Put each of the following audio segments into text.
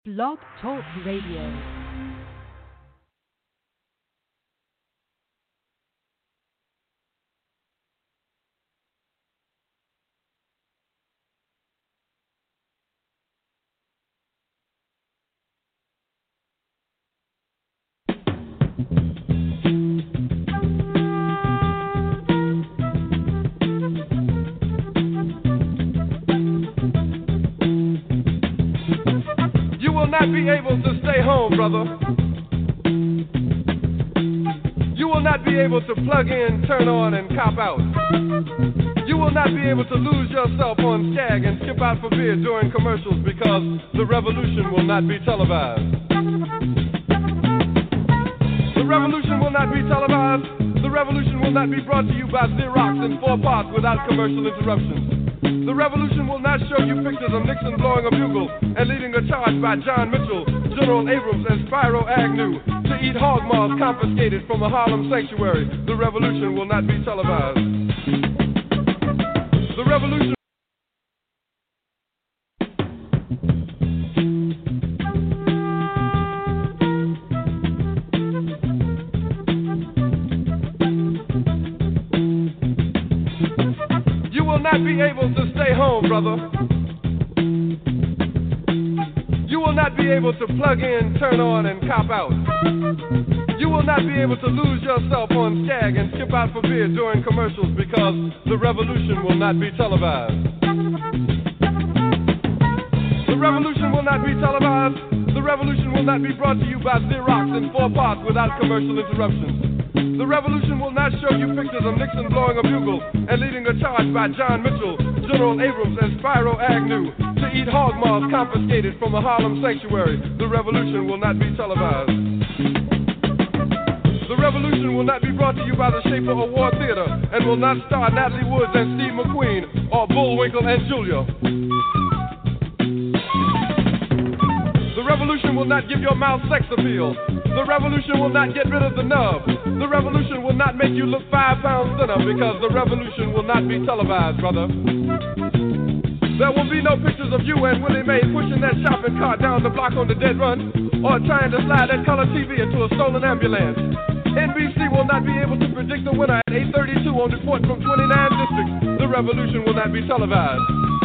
Blog Talk Radio. Not be able to stay home, brother. You will not be able to plug in, turn on, and cop out. You will not be able to lose yourself on Skag and skip out for beer during commercials because the revolution will not be televised. The revolution will not be televised. The revolution will not be brought to you by Xerox in 4 parts without commercial interruptions. The revolution will not show you pictures of Nixon blowing a bugle and leading a charge by John Mitchell, General Abrams, and Spyro Agnew to eat hog maws confiscated from a Harlem sanctuary. The revolution will not be televised. The revolution. Not be able to stay home, brother. You will not be able to plug in, turn on, and cop out. You will not be able to lose yourself on Skag and skip out for beer during commercials because the revolution will not be televised. The revolution will not be televised. The revolution will not be brought to you by Xerox in 4 parts without commercial interruptions. The revolution will not show you pictures of Nixon blowing a bugle and leading a charge by John Mitchell, General Abrams, and Spyro Agnew to eat hog maws confiscated from a Harlem sanctuary. The revolution will not be televised. The revolution will not be brought to you by the Schaefer Award Theater and will not star Natalie Woods and Steve McQueen or Bullwinkle and Julia. The revolution will not give your mouth sex appeal. The revolution will not get rid of the nub. The revolution will not make you look 5 pounds thinner because the revolution will not be televised, brother. There will be no pictures of you and Willie Mae pushing that shopping cart down the block on the dead run or trying to slide that color TV into a stolen ambulance. NBC will not be able to predict the winner at 8:32 on report from 29 districts. The revolution will not be televised.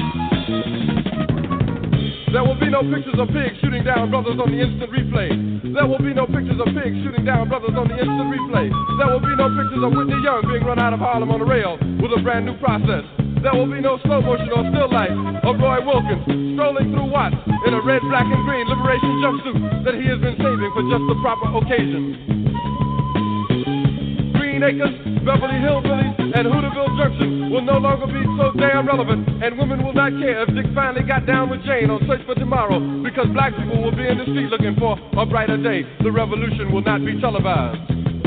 There will be no pictures of pigs shooting down brothers on the instant replay. There will be no pictures of pigs shooting down brothers on the instant replay. There will be no pictures of Whitney Young being run out of Harlem on a rail with a brand new process. There will be no slow motion or still life of Roy Wilkins strolling through Watts in a red, black, and green liberation jumpsuit that he has been saving for just the proper occasion. Green Acres, Beverly Hillbillies, and Hooterville Junction will no longer be so damn relevant, and women will not care if Dick finally got down with Jane on Search for Tomorrow, because black people will be in the street looking for a brighter day. The revolution will not be televised.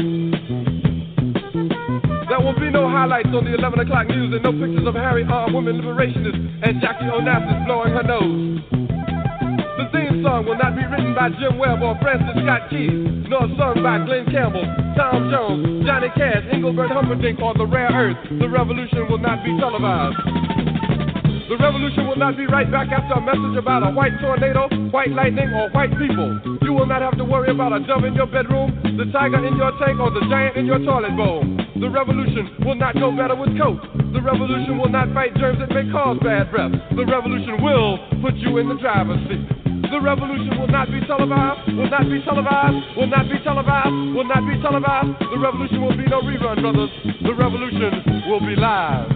There will be no highlights on the 11 o'clock news and no pictures of Harry armed women liberationists and Jackie Onassis blowing her nose. The theme song will not be written by Jim Webb or Francis Scott Keys, nor sung by Glenn Campbell, Tom Jones, Johnny Cash, Engelbert Humperdinck, or The Rare Earth. The revolution will not be televised. The revolution will not be right back after a message about a white tornado, white lightning, or white people. You will not have to worry about a dove in your bedroom, the tiger in your tank, or the giant in your toilet bowl. The revolution will not go better with Coke. The revolution will not fight germs that may cause bad breath. The revolution will put you in the driver's seat. The revolution will not be televised, will not be televised, will not be televised, will not be televised. The revolution will be no rerun, brothers. The revolution will be live.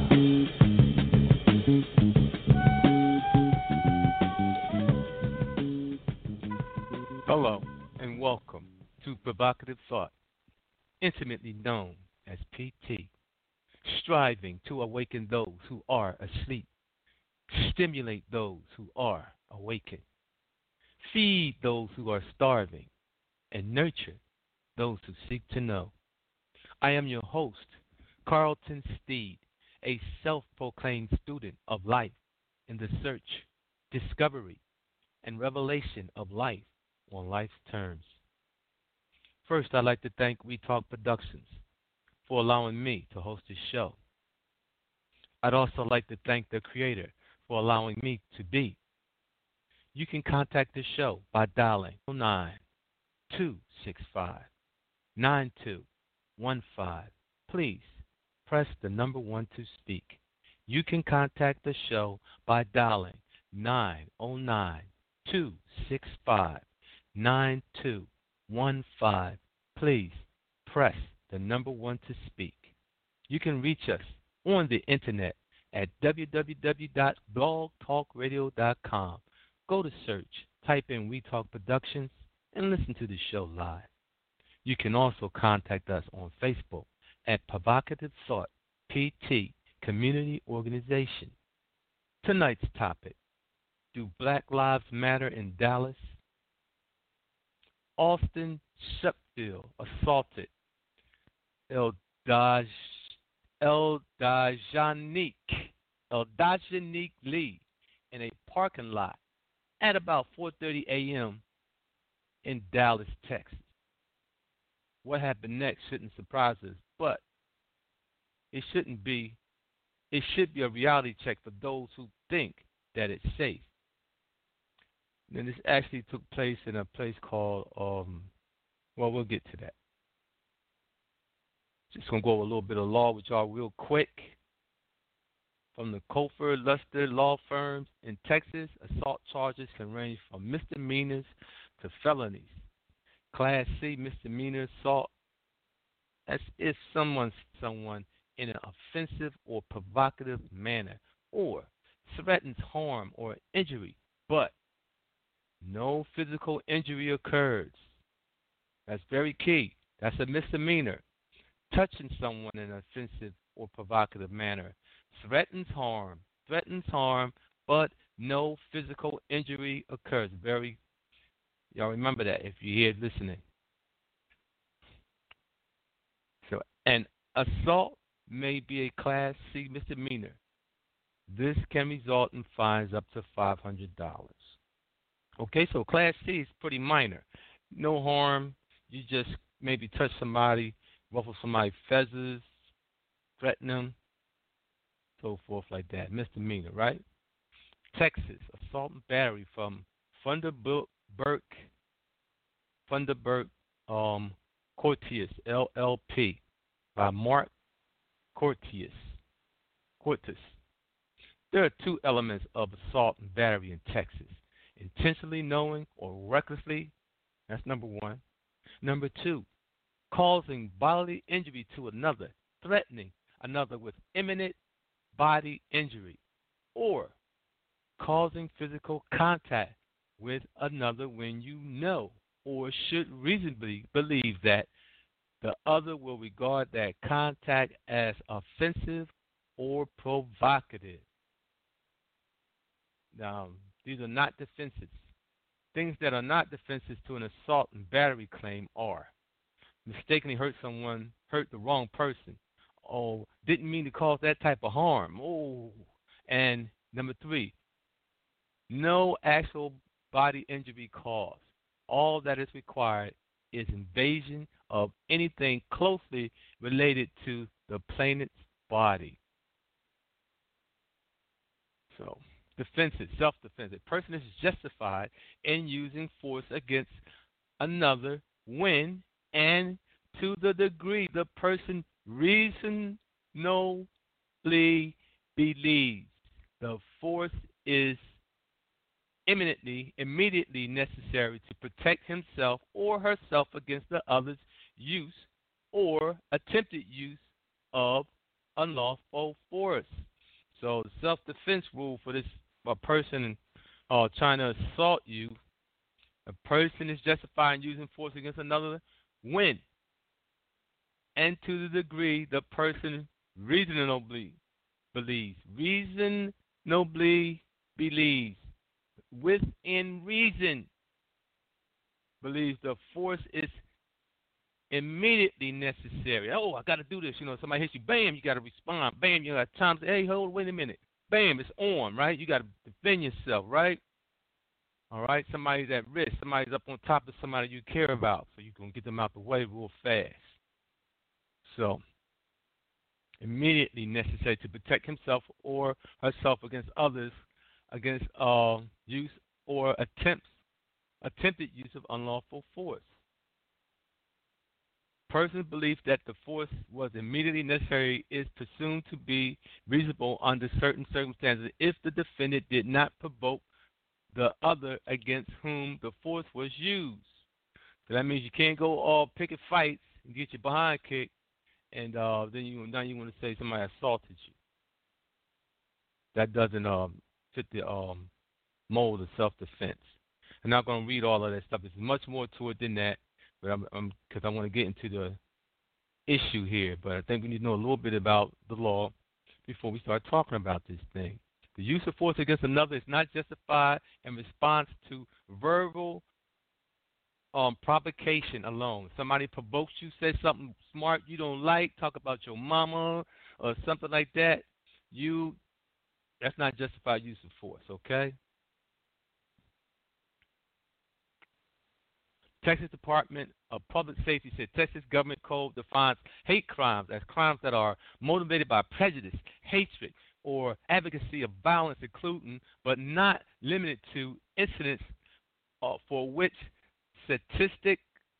Hello, and welcome to Provocative Thought, intimately known as PT, striving to awaken those who are asleep, stimulate those who are awakened, feed those who are starving, and nurture those who seek to know. I am your host, Carlton Steed, a self-proclaimed student of life in the search, discovery, and revelation of life on life's terms. First, I'd like to thank We Talk Productions for allowing me to host this show. I'd also like to thank the creator for allowing me to be. You can contact the show by dialing 9-265-9215. Please press the number 1 to speak. You can contact the show by dialing 909-265-9215. Please press the number 1 to speak. You can reach us on the internet at www.blogtalkradio.com. Go to search, type in We Talk Productions, and listen to the show live. You can also contact us on Facebook at Provocative Thought PT Community Organization. Tonight's topic: do Black Lives Matter in Dallas? Austin Sheffield assaulted Eldajanique Lee in a parking lot at about 4:30 a.m. in Dallas, Texas. What happened next shouldn't surprise us, but it shouldn't be. It should be a reality check for those who think that it's safe. And this actually took place in a place called, well, we'll get to that. Just going to go over a little bit of law with y'all real quick. From the Cofer Luster law firms in Texas, assault charges can range from misdemeanors to felonies. Class C misdemeanor assault, that's if someone in an offensive or provocative manner or threatens harm or injury, but no physical injury occurs. That's very key. That's a misdemeanor. Touching someone in an offensive or provocative manner threatens harm, but no physical injury occurs. Y'all remember that if you're here listening. So, an assault may be a Class C misdemeanor. This can result in fines up to $500. Okay, so Class C is pretty minor. No harm. You just maybe touch somebody, ruffle somebody's feathers, threaten them, so forth like that. Misdemeanor, right? Texas, assault and battery from Funderburk Cortez, LLP, by Mark Cortez. There are two elements of assault and battery in Texas: intentionally knowing or recklessly. That's number one. Number two, causing bodily injury to another, threatening another with imminent body injury, or causing physical contact with another when you know or should reasonably believe that the other will regard that contact as offensive or provocative. Now, these are not defenses. Things that are not defenses to an assault and battery claim are mistakenly hurt someone, hurt the wrong person, or didn't mean to cause that type of harm. And number three, no actual body injury caused. All that is required is invasion of anything closely related to the plaintiff's body. So, defenses, self-defense. A person is justified in using force against another when and to the degree the person reasonably believes the force is immediately necessary to protect himself or herself against the other's use or attempted use of unlawful force. So the self-defense rule for this person trying to assault you, a person is justified in using force against another when and to the degree the person reasonably believes, within reason, believes the force is immediately necessary. Oh, I got to do this. Somebody hits you, bam, you got to respond. Bam, you got time to say, hey, hold, wait a minute. Bam, it's on, right? You got to defend yourself, right? All right, somebody's at risk. Somebody's up on top of somebody you care about, so you're going to get them out the way real fast. So, immediately necessary to protect himself or herself against others, against use or attempted use of unlawful force. Person's belief that the force was immediately necessary is presumed to be reasonable under certain circumstances if the defendant did not provoke the other against whom the force was used. So that means you can't go all picket fights and get your behind kicked, and then now you want to say somebody assaulted you. That doesn't fit the mold of self-defense. I'm not going to read all of that stuff. There's much more to it than that, but because I want to get into the issue here. But I think we need to know a little bit about the law before we start talking about this thing. The use of force against another is not justified in response to verbal provocation alone. Somebody provokes you, says something smart you don't like, talk about your mama or something like that. That's not justified use of force, okay? Texas Department of Public Safety said Texas Government Code defines hate crimes as crimes that are motivated by prejudice, hatred, or advocacy of violence, including but not limited to incidents for which statistics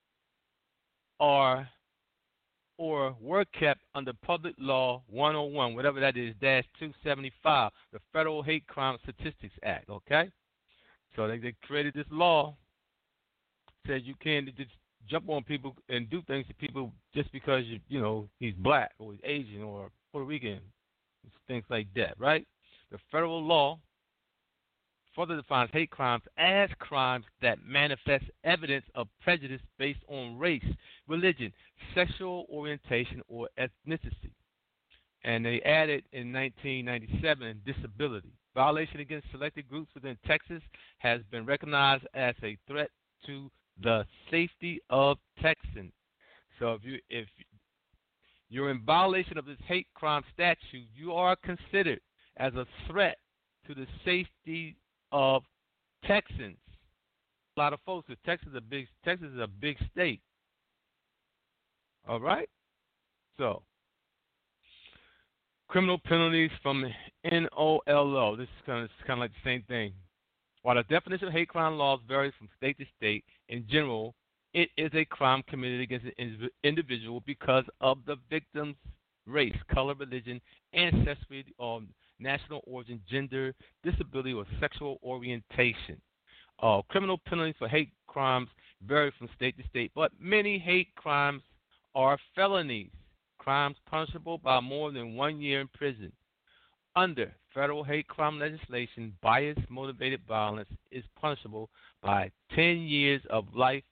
are or were kept under Public Law 101, whatever that is, -275, the Federal Hate Crime Statistics Act, okay? So they created this law, said you can't just jump on people and do things to people just because, he's black or he's Asian or Puerto Rican, things like that, right? The federal law further defines hate crimes as crimes that manifest evidence of prejudice based on race, religion, sexual orientation, or ethnicity. And they added in 1997 disability. Violation against selected groups within Texas has been recognized as a threat to the safety of Texans. So if you're in violation of this hate crime statute, you are considered as a threat to the safety of Texans. A lot of folks, because Texas is a big state. All right? So, criminal penalties from NOLO. This is kind of like the same thing. While the definition of hate crime laws varies from state to state, in general, it is a crime committed against an individual because of the victim's race, color, religion, ancestry, national origin, gender, disability, or sexual orientation. Criminal penalties for hate crimes vary from state to state, but many hate crimes are felonies, crimes punishable by more than 1 year in prison. Under federal hate crime legislation, bias-motivated violence is punishable by 10 years to life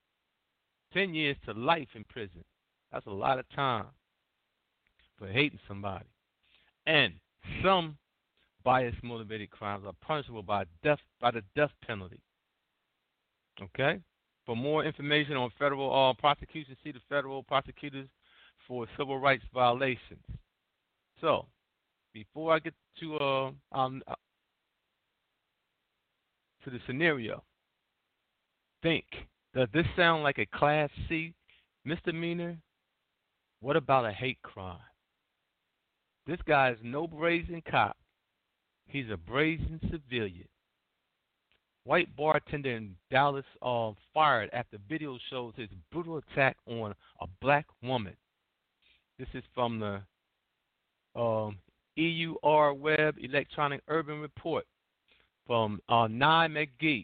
in prison. That's a lot of time for hating somebody. And some bias-motivated crimes are punishable by the death penalty. Okay? For more information on federal prosecution, see the federal prosecutors for civil rights violations. So, before I get to the scenario, think, does this sound like a Class C misdemeanor? What about a hate crime? This guy is no brazen cop. He's a brazen civilian. White bartender in Dallas fired after video shows his brutal attack on a black woman. This is from the EUR Web Electronic Urban Report from Nye McGee,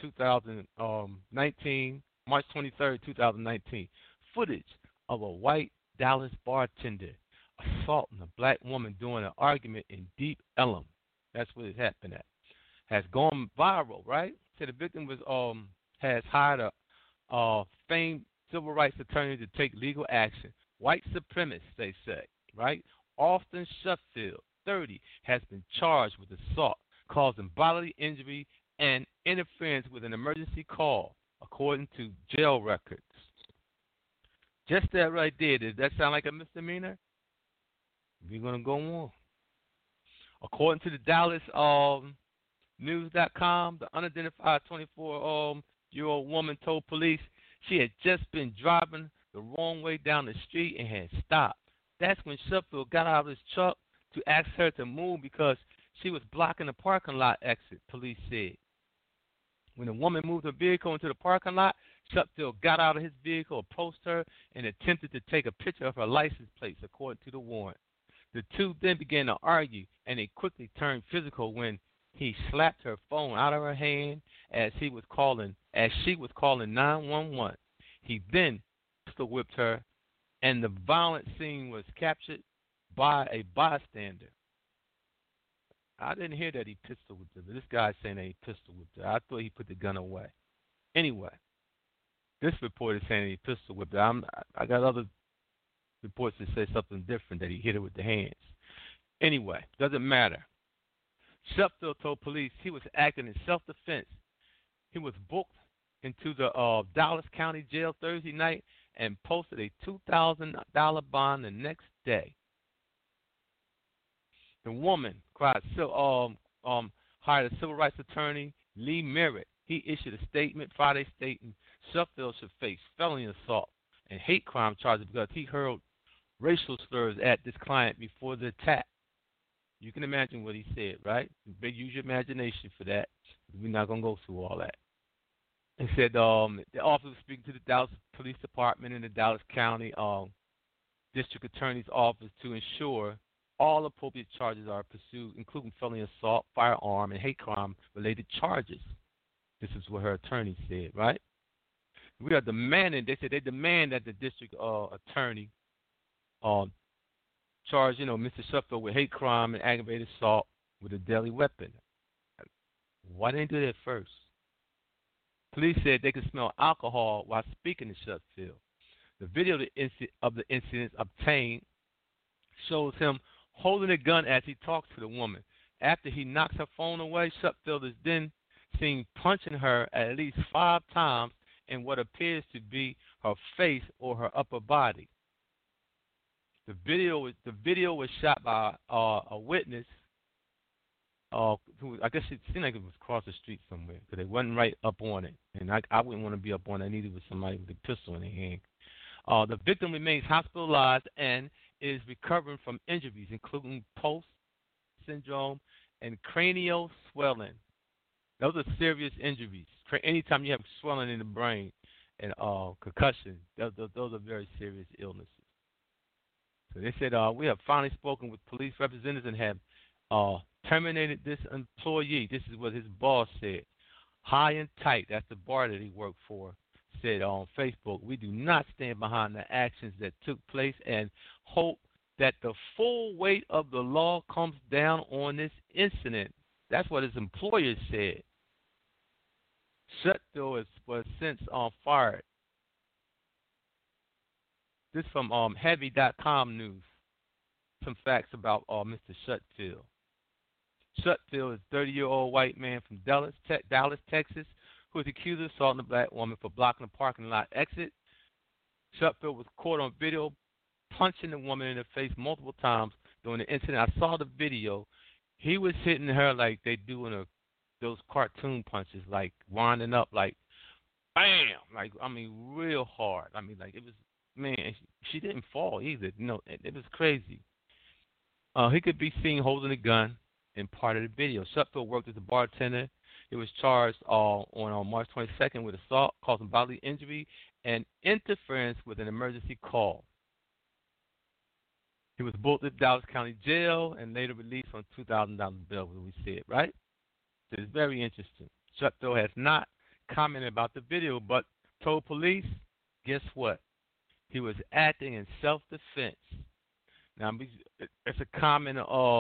2019, March 23rd, 2019. Footage of a white Dallas bartender assaulting a black woman during an argument in Deep Ellum. That's where it happened at. Has gone viral, right? So the victim has hired a famed civil rights attorney to take legal action. White supremacist, they say, right? Austin Sheffield, 30, has been charged with assault, causing bodily injury and interference with an emergency call, according to jail records. Just that right there, does that sound like a misdemeanor? We're going to go on. According to the Dallas News.com, the unidentified 24-year-old woman told police she had just been driving the wrong way down the street and had stopped. That's when Sheffield got out of his truck to ask her to move because she was blocking the parking lot exit, police said. When the woman moved her vehicle into the parking lot, Shutfield got out of his vehicle, approached her, and attempted to take a picture of her license plates, according to the warrant. The two then began to argue, and they quickly turned physical when he slapped her phone out of her hand as she was calling 911. He then pistol whipped her, and the violent scene was captured by a bystander. I didn't hear that he pistol whipped her, but this guy's saying that he pistol whipped her. I thought he put the gun away. Anyway, this report is saying that he pistol whipped her. I got other reports that say something different, that he hit her with the hands. Anyway, doesn't matter. Sheffield told police he was acting in self-defense. He was booked into the Dallas County Jail Thursday night and posted a $2,000 bond the next day. The woman hired a civil rights attorney, Lee Merritt. He issued a statement Friday stating Sheffield should face felony assault and hate crime charges because he hurled racial slurs at this client before the attack. You can imagine what he said, right? Use your imagination for that. We're not going to go through all that. He said the officer was speaking to the Dallas Police Department and the Dallas County District Attorney's Office to ensure all appropriate charges are pursued, including felony assault, firearm, and hate crime-related charges. This is what her attorney said, right? We are demanding, they said they demand that the district attorney charge, Mr. Sheffield with hate crime and aggravated assault with a deadly weapon. Why didn't they do that first? Police said they could smell alcohol while speaking to Sheffield. The video of the incident obtained shows him holding a gun as he talks to the woman. After he knocks her phone away, Sheffield is then seen punching her at least 5 times in what appears to be her face or her upper body. The video was shot by a witness who, I guess it seemed like it was across the street somewhere because they wasn't right up on it. And I wouldn't want to be up on it, neither with somebody with a pistol in their hand. The victim remains hospitalized and is recovering from injuries, including pulse syndrome and cranial swelling. Those are serious injuries. Anytime you have swelling in the brain and concussion, those are very serious illnesses. So they said, we have finally spoken with police representatives and have terminated this employee. This is what his boss said. High and Tight, that's the bar that he worked for, said on Facebook, we do not stand behind the actions that took place and hope that the full weight of the law comes down on this incident. That's what his employer said. Shutfield was since fired. This from Heavy.com news. Some facts about Mr. Shutfield. Shutfield is a 30-year-old white man from Dallas, Texas, who is accused of assaulting a black woman for blocking the parking lot exit. Shutfield was caught on video punching the woman in the face multiple times during the incident. I saw the video. He was hitting her like they do in those cartoon punches, like winding up, like bam, like real hard. Like it was, man. She didn't fall either. It was crazy. He could be seen holding a gun in part of the video. Shutfield worked as a bartender. He was charged on March 22nd with assault, causing bodily injury, and interference with an emergency call. He was booked at Dallas County Jail and later released on $2,000 bail, as we said, right? So it's very interesting. Shutfield has not commented about the video, but told police, guess what? He was acting in self-defense. Now, it's a common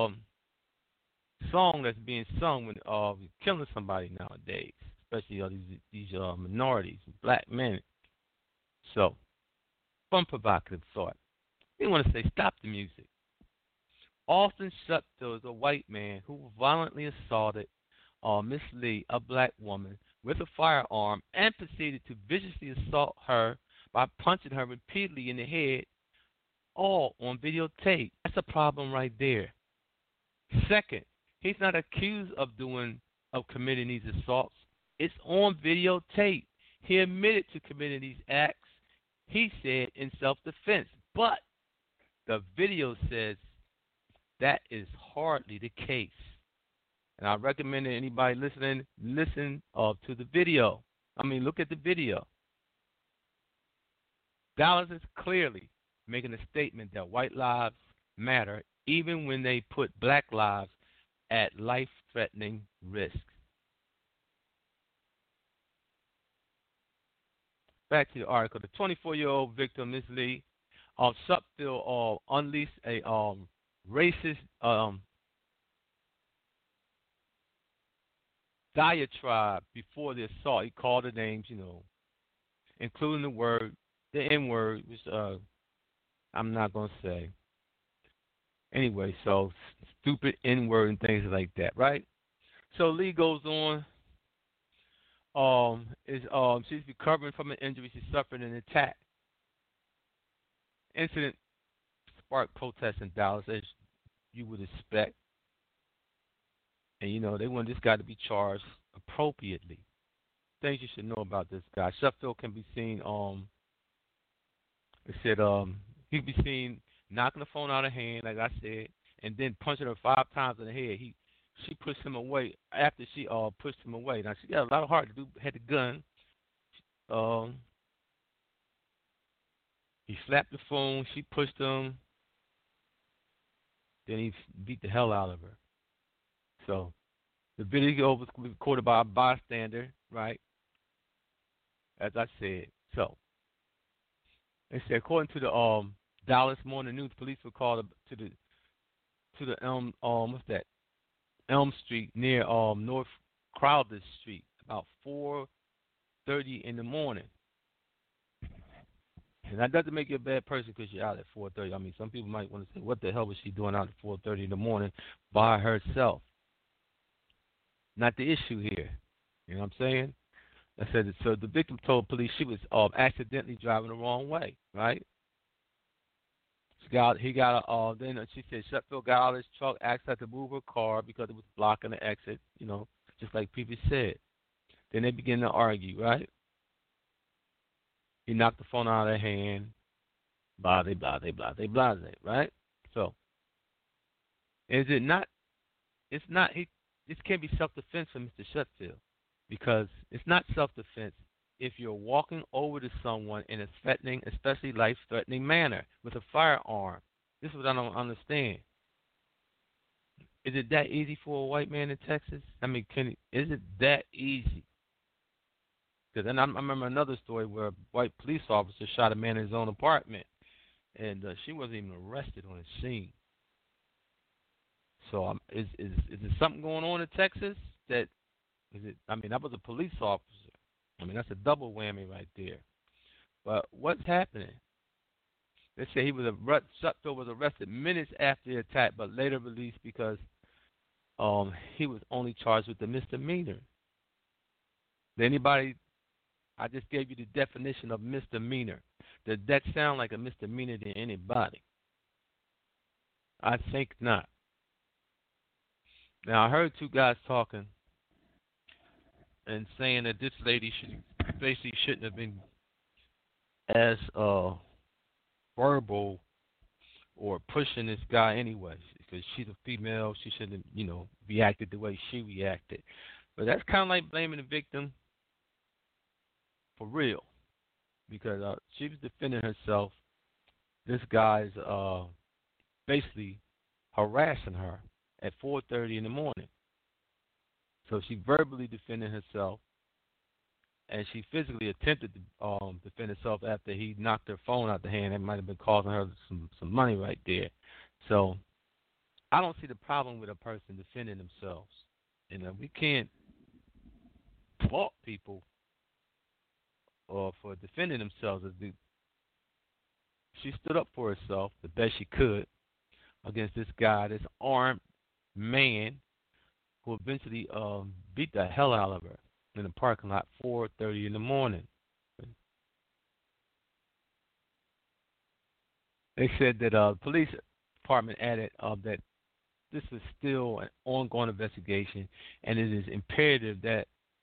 song that's being sung when killing somebody nowadays, especially these minorities, black men. So, fun provocative thought. We want to say stop the music. Austin Shutfield is a white man who violently assaulted Miss Lee, a black woman, with a firearm and proceeded to viciously assault her by punching her repeatedly in the head, all on videotape. That's a problem right there. Second, he's not accused of committing these assaults. It's on videotape. He admitted to committing these acts, he said, in self-defense. But the video says that is hardly the case. And I recommend that anybody listening listen to the video. Look at the video. Dallas is clearly making a statement that white lives matter, even when they put black lives at life-threatening risk. Back to the article. The 24-year-old victim, Ms. Lee, of Shutville, unleashed a racist diatribe before the assault. He called the names, including the N-word, which I'm not going to say. Anyway, so stupid N-word and things like that, right? So Lee goes on. She's recovering from an injury she suffered in an attack. Incident sparked protests in Dallas, as you would expect. And, they want this guy to be charged appropriately. Things you should know about this guy. Sheffield can be seen, it said he can be seen knocking the phone out of hand, like I said, and then punching her 5 times in the head. She pushed him away after she pushed him away. Now, she got a lot of heart to do, had the gun. He slapped the phone. She pushed him. Then he beat the hell out of her. So the video was recorded by a bystander, right? As I said. So they said, according to the Dallas Morning News, police were called to the Elm Street near North Crowder Street about 4:30 in the morning. And that doesn't make you a bad person because you're out at 4:30. Some people might want to say, what the hell was she doing out at 4:30 in the morning by herself? Not the issue here. You know what I'm saying? I said, so the victim told police she was accidentally driving the wrong way, right? Then she said Sheffield got out of his truck, asked her to move her car because it was blocking the exit, just like people said. Then they began to argue, right? He knocked the phone out of her hand, blah, blah, blah, blah, blah, right? So, this can't be self-defense for Mr. Sheffield because it's not self-defense if you're walking over to someone in a threatening, especially life-threatening manner with a firearm. This is what I don't understand. Is it that easy for a white man in Texas? Is it that easy? Because I remember another story where a white police officer shot a man in his own apartment, and she wasn't even arrested on the scene. So is there something going on in Texas? That was a police officer. That's a double whammy right there. But what's happening? They say Sheffield was arrested minutes after the attack, but later released because he was only charged with the misdemeanor. I just gave you the definition of misdemeanor. Does that sound like a misdemeanor to anybody? I think not. Now, I heard 2 guys talking and saying that this lady shouldn't have been as verbal or pushing this guy anyway, because she's a female. She shouldn't, reacted the way she reacted. But that's kind of like blaming the victim for real, because she was defending herself. This guy's basically harassing her at 4:30 in the morning. So she verbally defended herself, and she physically attempted to defend herself after he knocked her phone out the hand. That might have been costing her some money right there. So I don't see the problem with a person defending themselves. We can't fault people for defending themselves. She stood up for herself the best she could against this guy, this armed man, who eventually beat the hell out of her in the parking lot 4:30 in the morning. They said that the police department added that this is still an ongoing investigation, and it is imperative that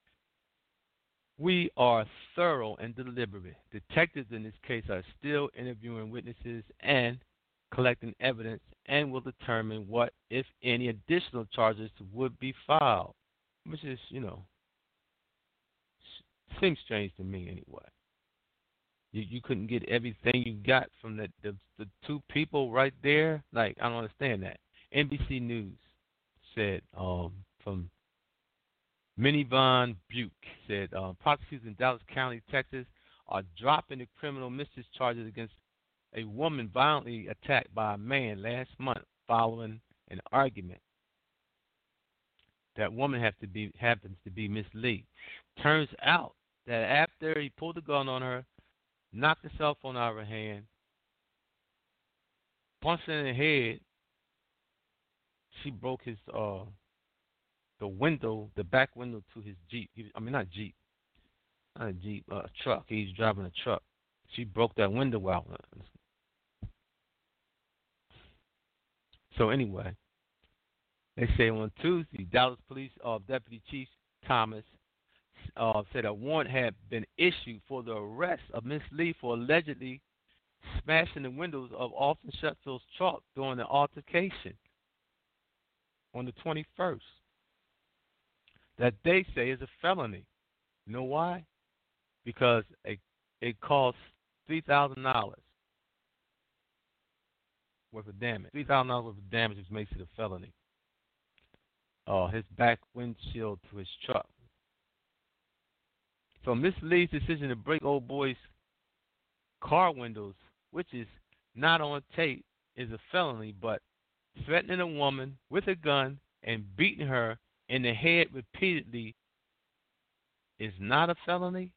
we are thorough and deliberate. Detectives in this case are still interviewing witnesses and collecting evidence and will determine what, if any, additional charges would be filed, which is, seems strange to me anyway. You couldn't get everything you got from the two people right there? Like, I don't understand that. NBC News said, from Minivon Buke, said prosecutors in Dallas County, Texas, are dropping the criminal mischief charges against a woman violently attacked by a man last month following an argument. That woman happens to be Miss Lee. Turns out that after he pulled the gun on her, knocked the cell phone out of her hand, punched her in the head, she broke his the back window to his Jeep. Not a Jeep, a truck. He's driving a truck. She broke that window out. So anyway, they say on Tuesday, Dallas Police Deputy Chief Thomas said a warrant had been issued for the arrest of Miss Lee for allegedly smashing the windows of Alton Sheffield's truck during the altercation on the 21st. That they say is a felony. You know why? Because it costs $3,000 worth of damage. $3,000 worth of damage, which makes it a felony. His back windshield to his truck. So Miss Lee's decision to break old boy's car windows, which is not on tape, is a felony, but threatening a woman with a gun and beating her in the head repeatedly is not a felony?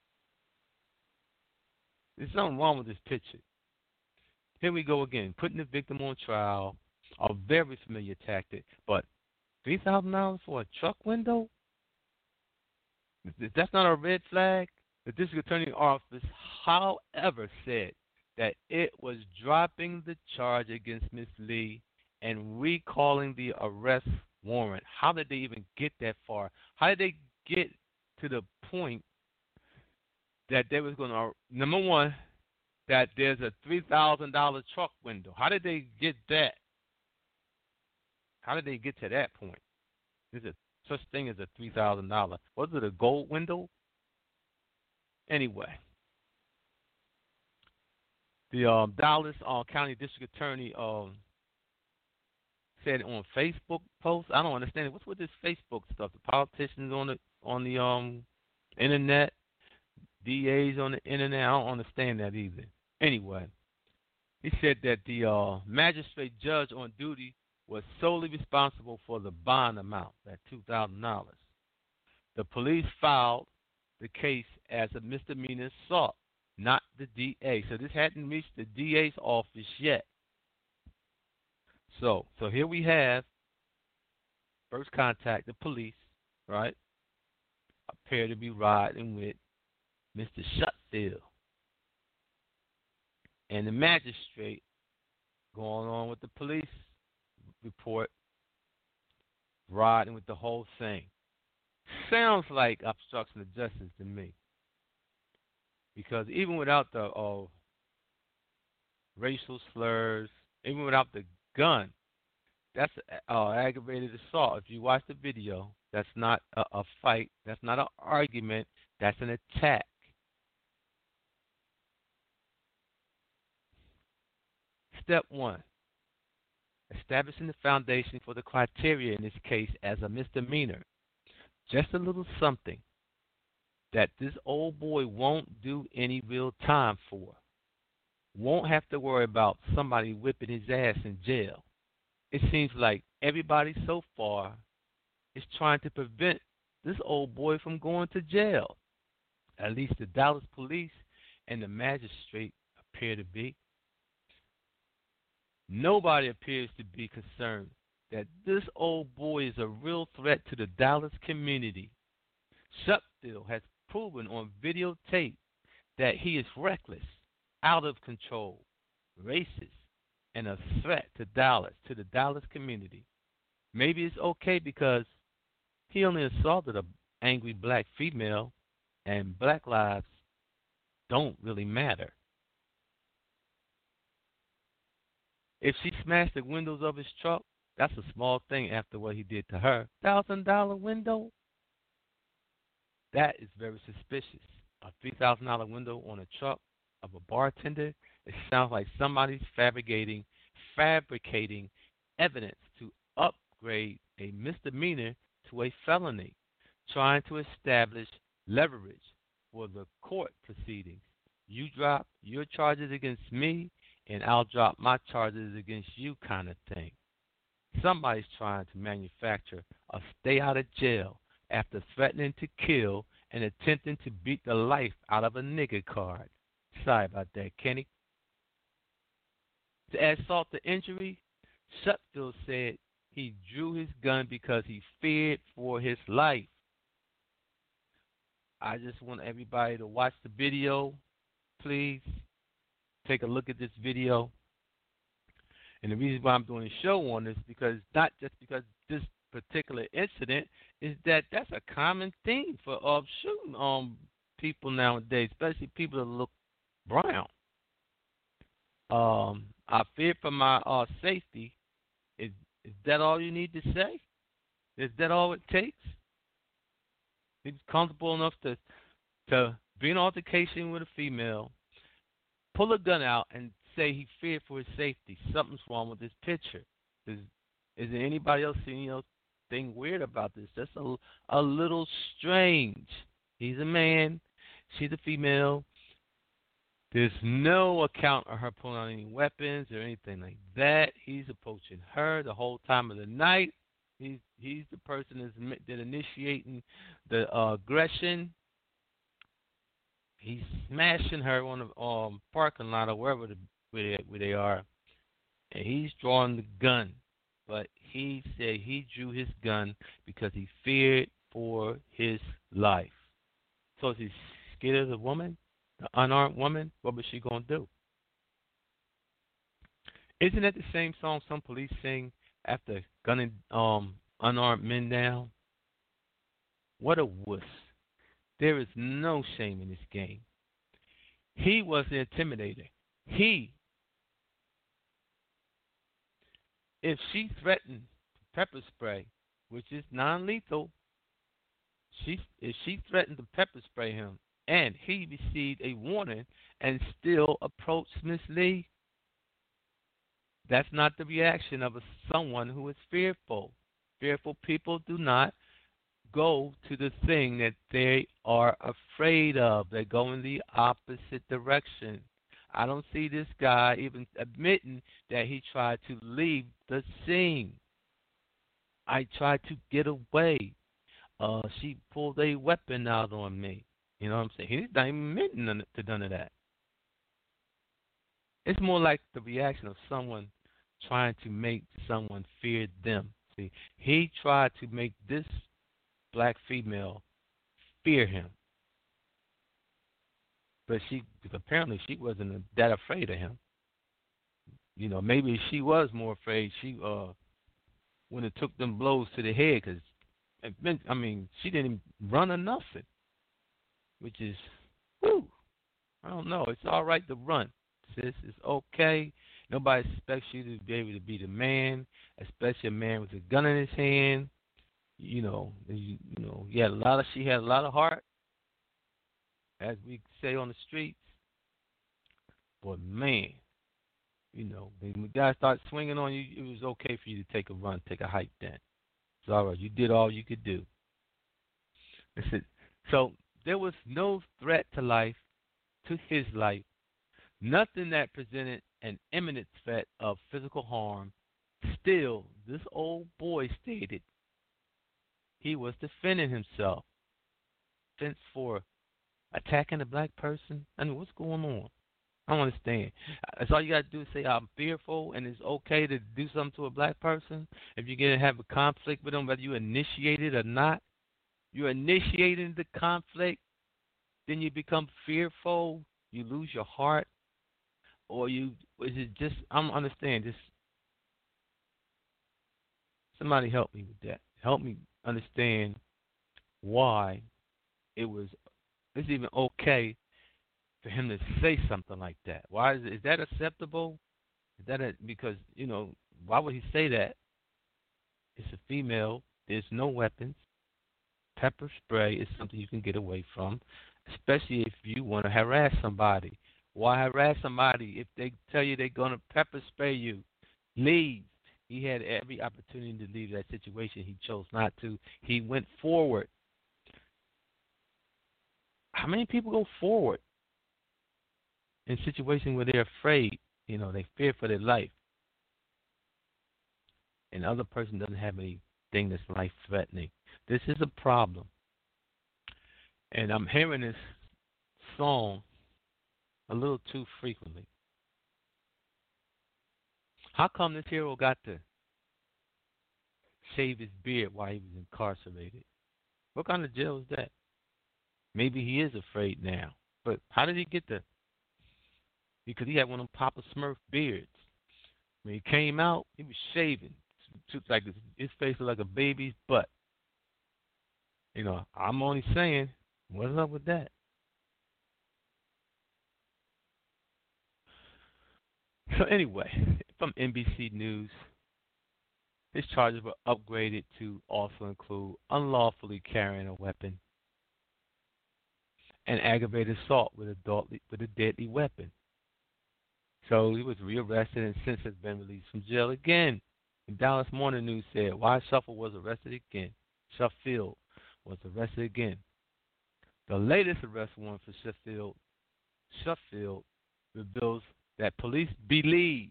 There's something wrong with this picture. Here we go again, putting the victim on trial, a very familiar tactic, but $3,000 for a truck window? That's not a red flag. The district attorney office, however, said that it was dropping the charge against Miss Lee and recalling the arrest warrant. How did they even get that far? How did they get to the point that they was going to, number one, that there's a $3,000 truck window? How did they get that? How did they get to that point? There's a such thing as a $3,000. Was it a gold window? Anyway, the Dallas County District Attorney said on Facebook post. I don't understand it. What's with this Facebook stuff? The politicians on the internet, DAs on the internet. I don't understand that either. Anyway, he said that the magistrate judge on duty was solely responsible for the bond amount, that $2,000. The police filed the case as a misdemeanor assault, not the DA. So this hadn't reached the DA's office yet. So here we have first contact, the police, right, appear to be riding with Mr. Sheffield. And the magistrate going on with the police report, riding with the whole thing. Sounds like obstruction of justice to me. Because even without the racial slurs, even without the gun, that's aggravated assault. If you watch the video, that's not a fight. That's not an argument. That's an attack. Step one, establishing the foundation for the criteria in this case as a misdemeanor. Just a little something that this old boy won't do any real time for. Won't have to worry about somebody whipping his ass in jail. It seems like everybody so far is trying to prevent this old boy from going to jail. At least the Dallas police and the magistrate appear to be. Nobody appears to be concerned that this old boy is a real threat to the Dallas community. Sheffield has proven on videotape that he is reckless, out of control, racist, and a threat to Dallas, to the Dallas community. Maybe it's okay because he only assaulted an angry black female, and black lives don't really matter. If she smashed the windows of his truck, that's a small thing after what he did to her. $1,000 window? That is very suspicious. A $3,000 window on a truck of a bartender? It sounds like somebody's fabricating evidence to upgrade a misdemeanor to a felony, trying to establish leverage for the court proceedings. You drop your charges against me, and I'll drop my charges against you, kind of thing. Somebody's trying to manufacture a stay out of jail after threatening to kill and attempting to beat the life out of a nigger card. Sorry about that, Kenny. To add salt to injury, Shutfield said he drew his gun because he feared for his life. I just want everybody to watch the video, please. Take a look at this video. And the reason why I'm doing a show on this because not just because this particular incident is that's a common theme for shooting people nowadays, especially people that look brown. I fear for my safety. Is that all you need to say? Is that all it takes? He's comfortable enough to be in altercation with a female, pull a gun out, and say he feared for his safety. Something's wrong with this picture. Is there anybody else seeing anything weird about this? That's a little strange. He's a man. She's a female. There's no account of her pulling out any weapons or anything like that. He's approaching her the whole time of the night. He's the person that's initiating the aggression. He's smashing her on the parking lot or wherever where they are, and he's drawing the gun. But he said he drew his gun because he feared for his life. So is he scared of the woman? The unarmed woman, what was she going to do? Isn't that the same song some police sing after gunning unarmed men down? What a wuss. There is no shame in this game. He was the intimidator. If she threatened pepper spray, which is non-lethal, if she threatened to pepper spray him, and he received a warning and still approached Miss Lee, that's not the reaction of someone who is fearful. Fearful people do not go to the thing that they are afraid of. They go in the opposite direction. I don't see this guy even admitting that he tried to leave the scene. I tried to get away. She pulled a weapon out on me. You know what I'm saying? He's not even admitting to none of that. It's more like the reaction of someone trying to make someone fear them. See, he tried to make this black female fear him. But apparently she wasn't that afraid of him. You know, maybe she was more afraid. She when it took them blows to the head, because she didn't even run or nothing. Which is, I don't know. It's all right to run, sis. It's okay. Nobody expects you to be able to be the man, especially a man with a gun in his hand. She had a lot of heart, as we say on the streets. But man, when guys start swinging on you, it was okay for you to take a run, take a hike. Then it's all right. You did all you could do. That's it. So there was no threat to his life, nothing that presented an imminent threat of physical harm. Still, this old boy stated he was defending himself. Defense for attacking a black person? I mean, what's going on? I don't understand. That's all you got to do is say, I'm fearful, and it's okay to do something to a black person. If you're going to have a conflict with them, whether you initiate it or not, you're initiating the conflict, then you become fearful, you lose your heart, or is it just, I don't understand. Just somebody help me with that. Help me understand why it's even okay for him to say something like that. Why is that acceptable? Because, why would he say that? It's a female. There's no weapons. Pepper spray is something you can get away from, especially if you want to harass somebody. Why harass somebody if they tell you they're going to pepper spray you? Leave. He had every opportunity to leave that situation. He chose not to. He went forward. How many people go forward in situations where they're afraid? They fear for their life. And the other person doesn't have anything that's life-threatening. This is a problem. And I'm hearing this song a little too frequently. How come this hero got to shave his beard while he was incarcerated? What kind of jail is that? Maybe he is afraid now. But how did he get the... Because he had one of them Papa Smurf beards. When he came out, he was shaving. Like his face looked like a baby's butt. I'm only saying, what's up with that? So anyway, from NBC News, his charges were upgraded to also include unlawfully carrying a weapon and aggravated assault with a deadly weapon. So he was rearrested and since has been released from jail again. The Dallas Morning News said, why Shuffle was arrested again? Shuffield was arrested again. The latest arrest warrant for Shuffield reveals that police believe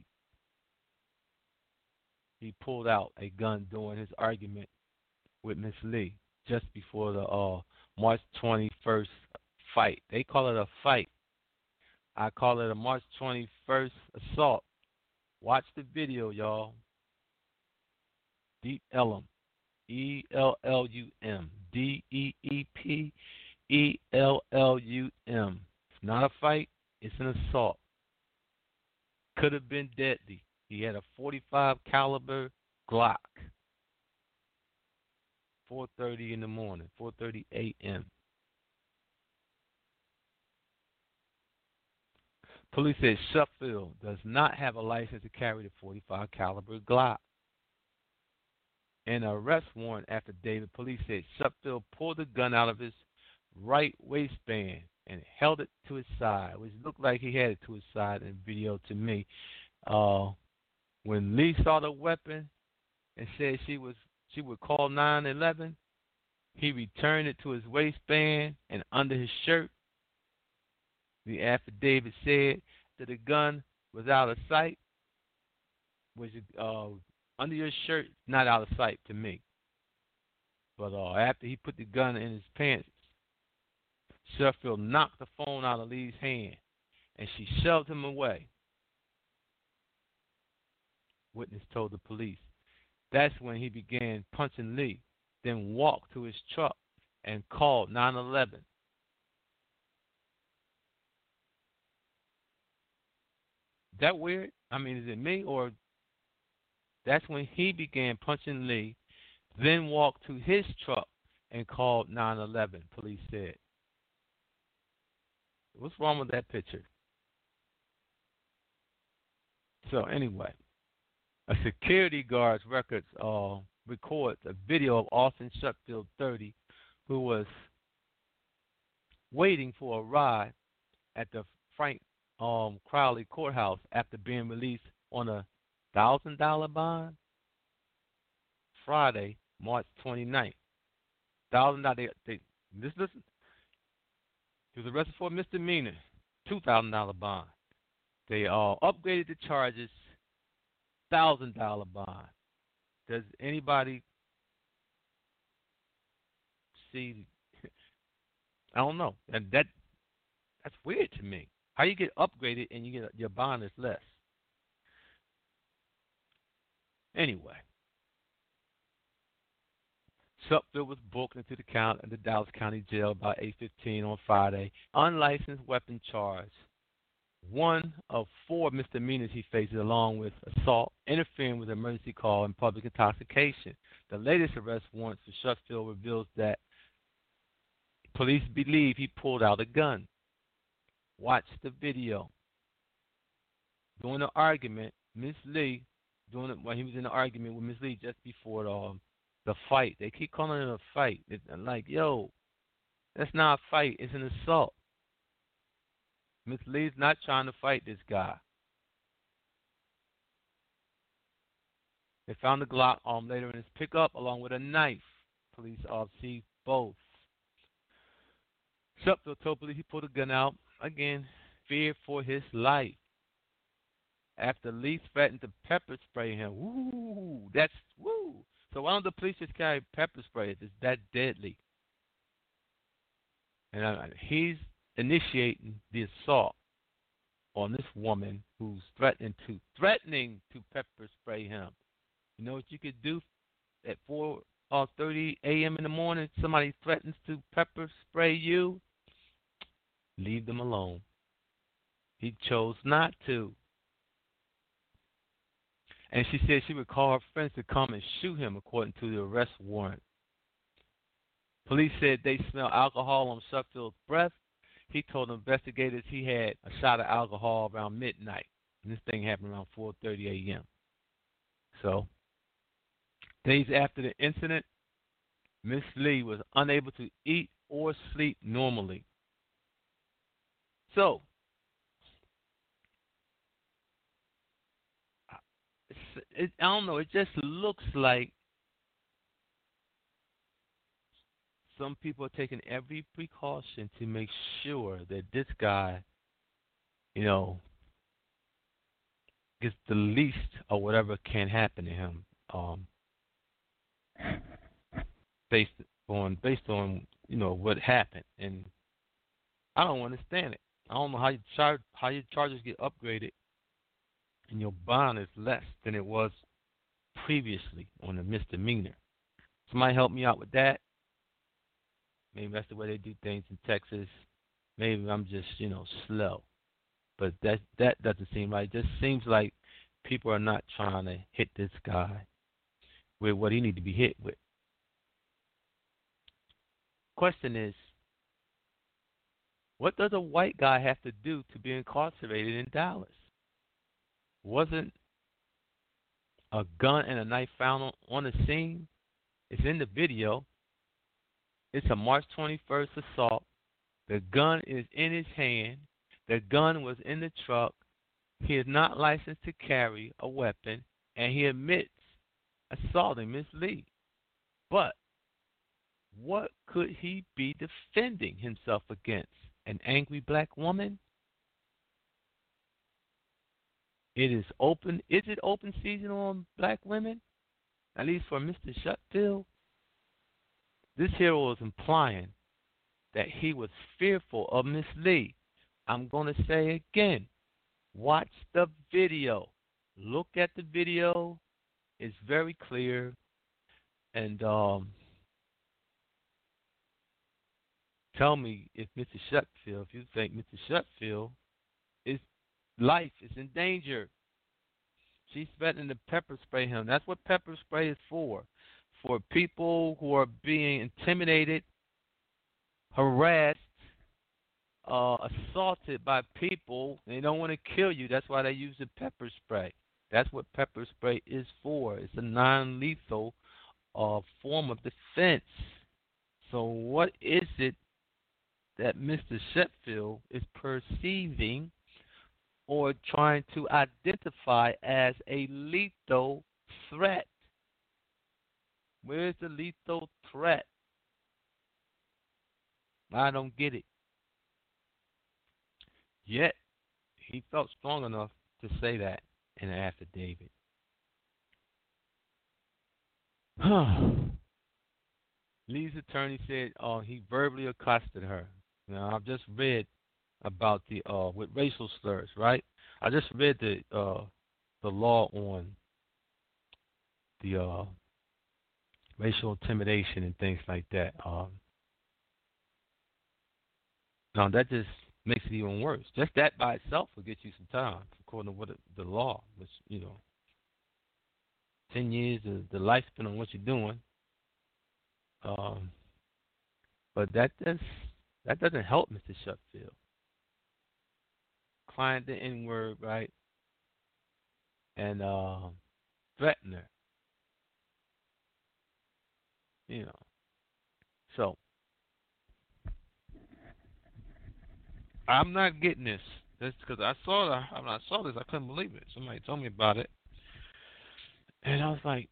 he pulled out a gun during his argument with Miss Lee just before the March 21st fight. They call it a fight. I call it a March 21st assault. Watch the video, y'all. Deep Ellum. E-L-L-U-M. D-E-E-P E-L-L-U-M. It's not a fight. It's an assault. Could have been deadly. He had a .45 caliber Glock. 4:30 in the morning. 4:30 a.m. Police said Sheffield does not have a license to carry the .45 caliber Glock. In an arrest warrant affidavit, police said Sheffield pulled the gun out of his right waistband and held it to his side, which looked like he had it to his side in video to me. When Lee saw the weapon and said she would call 911, he returned it to his waistband and under his shirt. The affidavit said that the gun was out of sight, which under your shirt, not out of sight to me. But after he put the gun in his pants, Sheffield knocked the phone out of Lee's hand, and she shoved him away. Witness told the police. That's when he began punching Lee, then walked to his truck and called 911. Is that weird? I mean, is it me or... That's when he began punching Lee, then walked to his truck and called 911, police said. What's wrong with that picture? So anyway, a security guard's records records a video of Austin Sheffield, 30, who was waiting for a ride at the Frank Crowley courthouse after being released on a $1,000 bond Friday, March 29th. $1,000. Listen. He was arrested for a misdemeanor, $2,000 bond. They upgraded the charges, $1,000 bond. Does anybody see? I don't know. And that's weird to me. How you get upgraded and you get your bond is less? Anyway, Sheffield was booked into the Dallas County Jail by 8:15 on Friday. Unlicensed weapon charge. One of 4 misdemeanors he faces, along with assault, interfering with an emergency call, and public intoxication. The latest arrest warrant for Sheffield reveals that police believe he pulled out a gun. Watch the video. During the argument, Miss Lee doing it when he was in an argument with Miss Lee just before the fight. They keep calling it a fight. It's like, yo, that's not a fight. It's an assault. Miss Lee's not trying to fight this guy. They found the Glock later in his pickup along with a knife. Police see both. Shutfield told police he pulled a gun out. Again, fear for his life. After Lee threatened to pepper spray him. Woo, that's woo. So why don't the police just carry pepper spray if it's that deadly? And he's initiating the assault on this woman who's threatening to pepper spray him. You know what you could do at 4:30 a.m. in the morning? Somebody threatens to pepper spray you. Leave them alone. He chose not to. And she said she would call her friends to come and shoot him, according to the arrest warrant. Police said they smelled alcohol on Shutfield's breath. He told investigators he had a shot of alcohol around midnight. And this thing happened around 4:30 a.m. So, days after the incident, Miss Lee was unable to eat or sleep normally. So, I don't know. It just looks like some people are taking every precaution to make sure that this guy, gets the least of whatever can happen to him, based on what happened. And I don't understand it. I don't know how your charges get upgraded and your bond is less than it was previously on a misdemeanor. Somebody help me out with that. Maybe that's the way they do things in Texas. Maybe I'm just, slow. But that doesn't seem right. It just seems like people are not trying to hit this guy with what he needs to be hit with. Question is, what does a white guy have to do to be incarcerated in Dallas? Wasn't a gun and a knife found on the scene? It's in the video. It's a March 21st assault. The gun is in his hand. The gun was in the truck. He is not licensed to carry a weapon, and he admits assaulting Miss Lee. But what could he be defending himself against? An angry black woman? Is it open season on black women? At least for Mr. Shutfield? This hero is implying that he was fearful of Miss Lee. I'm going to say again, watch the video. Look at the video. It's very clear. And tell me if Mr. Shutfield, if you think Mr. Shutfield, life is in danger. She's threatening to pepper spray him. That's what pepper spray is for people who are being intimidated, harassed, assaulted by people. They don't want to kill you. That's why they use the pepper spray. That's what pepper spray is for. It's a non-lethal form of defense. So what is it that Mr. Shutfield is perceiving or trying to identify as a lethal threat? Where's the lethal threat? I don't get it. Yet, he felt strong enough to say that in an affidavit. Lee's attorney said he verbally accosted her. Now, I've just read about the with racial slurs, right? I just read the law on the racial intimidation and things like that. Now that just makes it even worse. Just that by itself will get you some time, according to what the law, which 10 years of the lifespan on what you're doing. But that doesn't help Mr. Shutfield. Client the N-word, right? and threaten her. You know. So I'm not getting this. That's because I saw it. When I saw this, I couldn't believe it. Somebody told me about it, and I was like,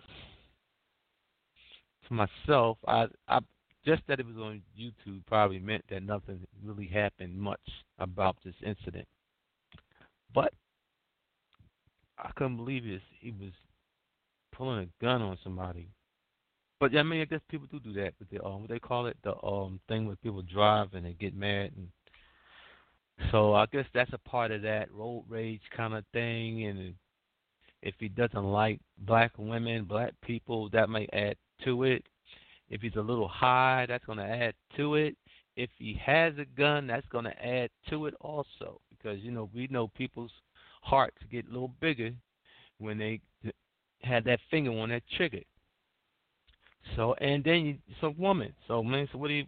to myself, I just that it was on YouTube probably meant that nothing really happened much about this incident. But I couldn't believe this. He was pulling a gun on somebody. But I mean, I guess people do that with the what they call it, the thing where people drive and they get mad, and so I guess that's a part of that road rage kind of thing. And if he doesn't like black women, black people, that may add to it. If he's a little high, that's going to add to it. If he has a gun, that's going to add to it also. Because, you know, we know people's hearts get a little bigger when they had that finger on that trigger. So, and then it's a woman. So, man, so what do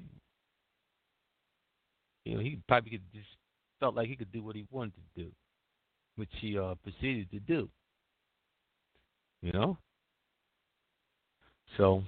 he probably could just felt like he could do what he wanted to do, which he proceeded to do, you know? So,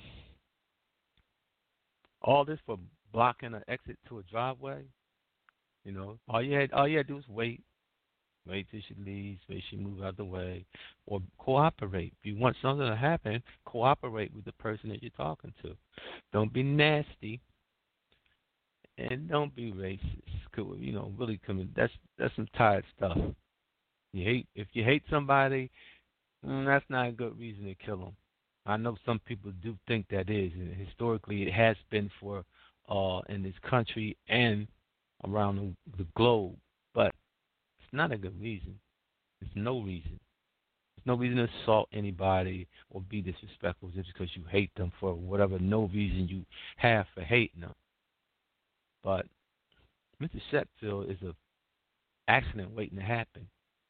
all this for blocking an exit to a driveway. You know, all you had to do is wait till she leaves, wait she moves out the way, or cooperate. If you want something to happen, cooperate with the person that you're talking to. Don't be nasty and don't be racist. You know, really that's some tired stuff. If you hate somebody, that's not a good reason to kill them. I know some people do think that is, and historically it has been for in this country and around the globe, but it's not a good reason. There's no reason. There's no reason to assault anybody or be disrespectful just because you hate them for whatever no reason you have for hating them. But Mr. Sheffield is a accident waiting to happen.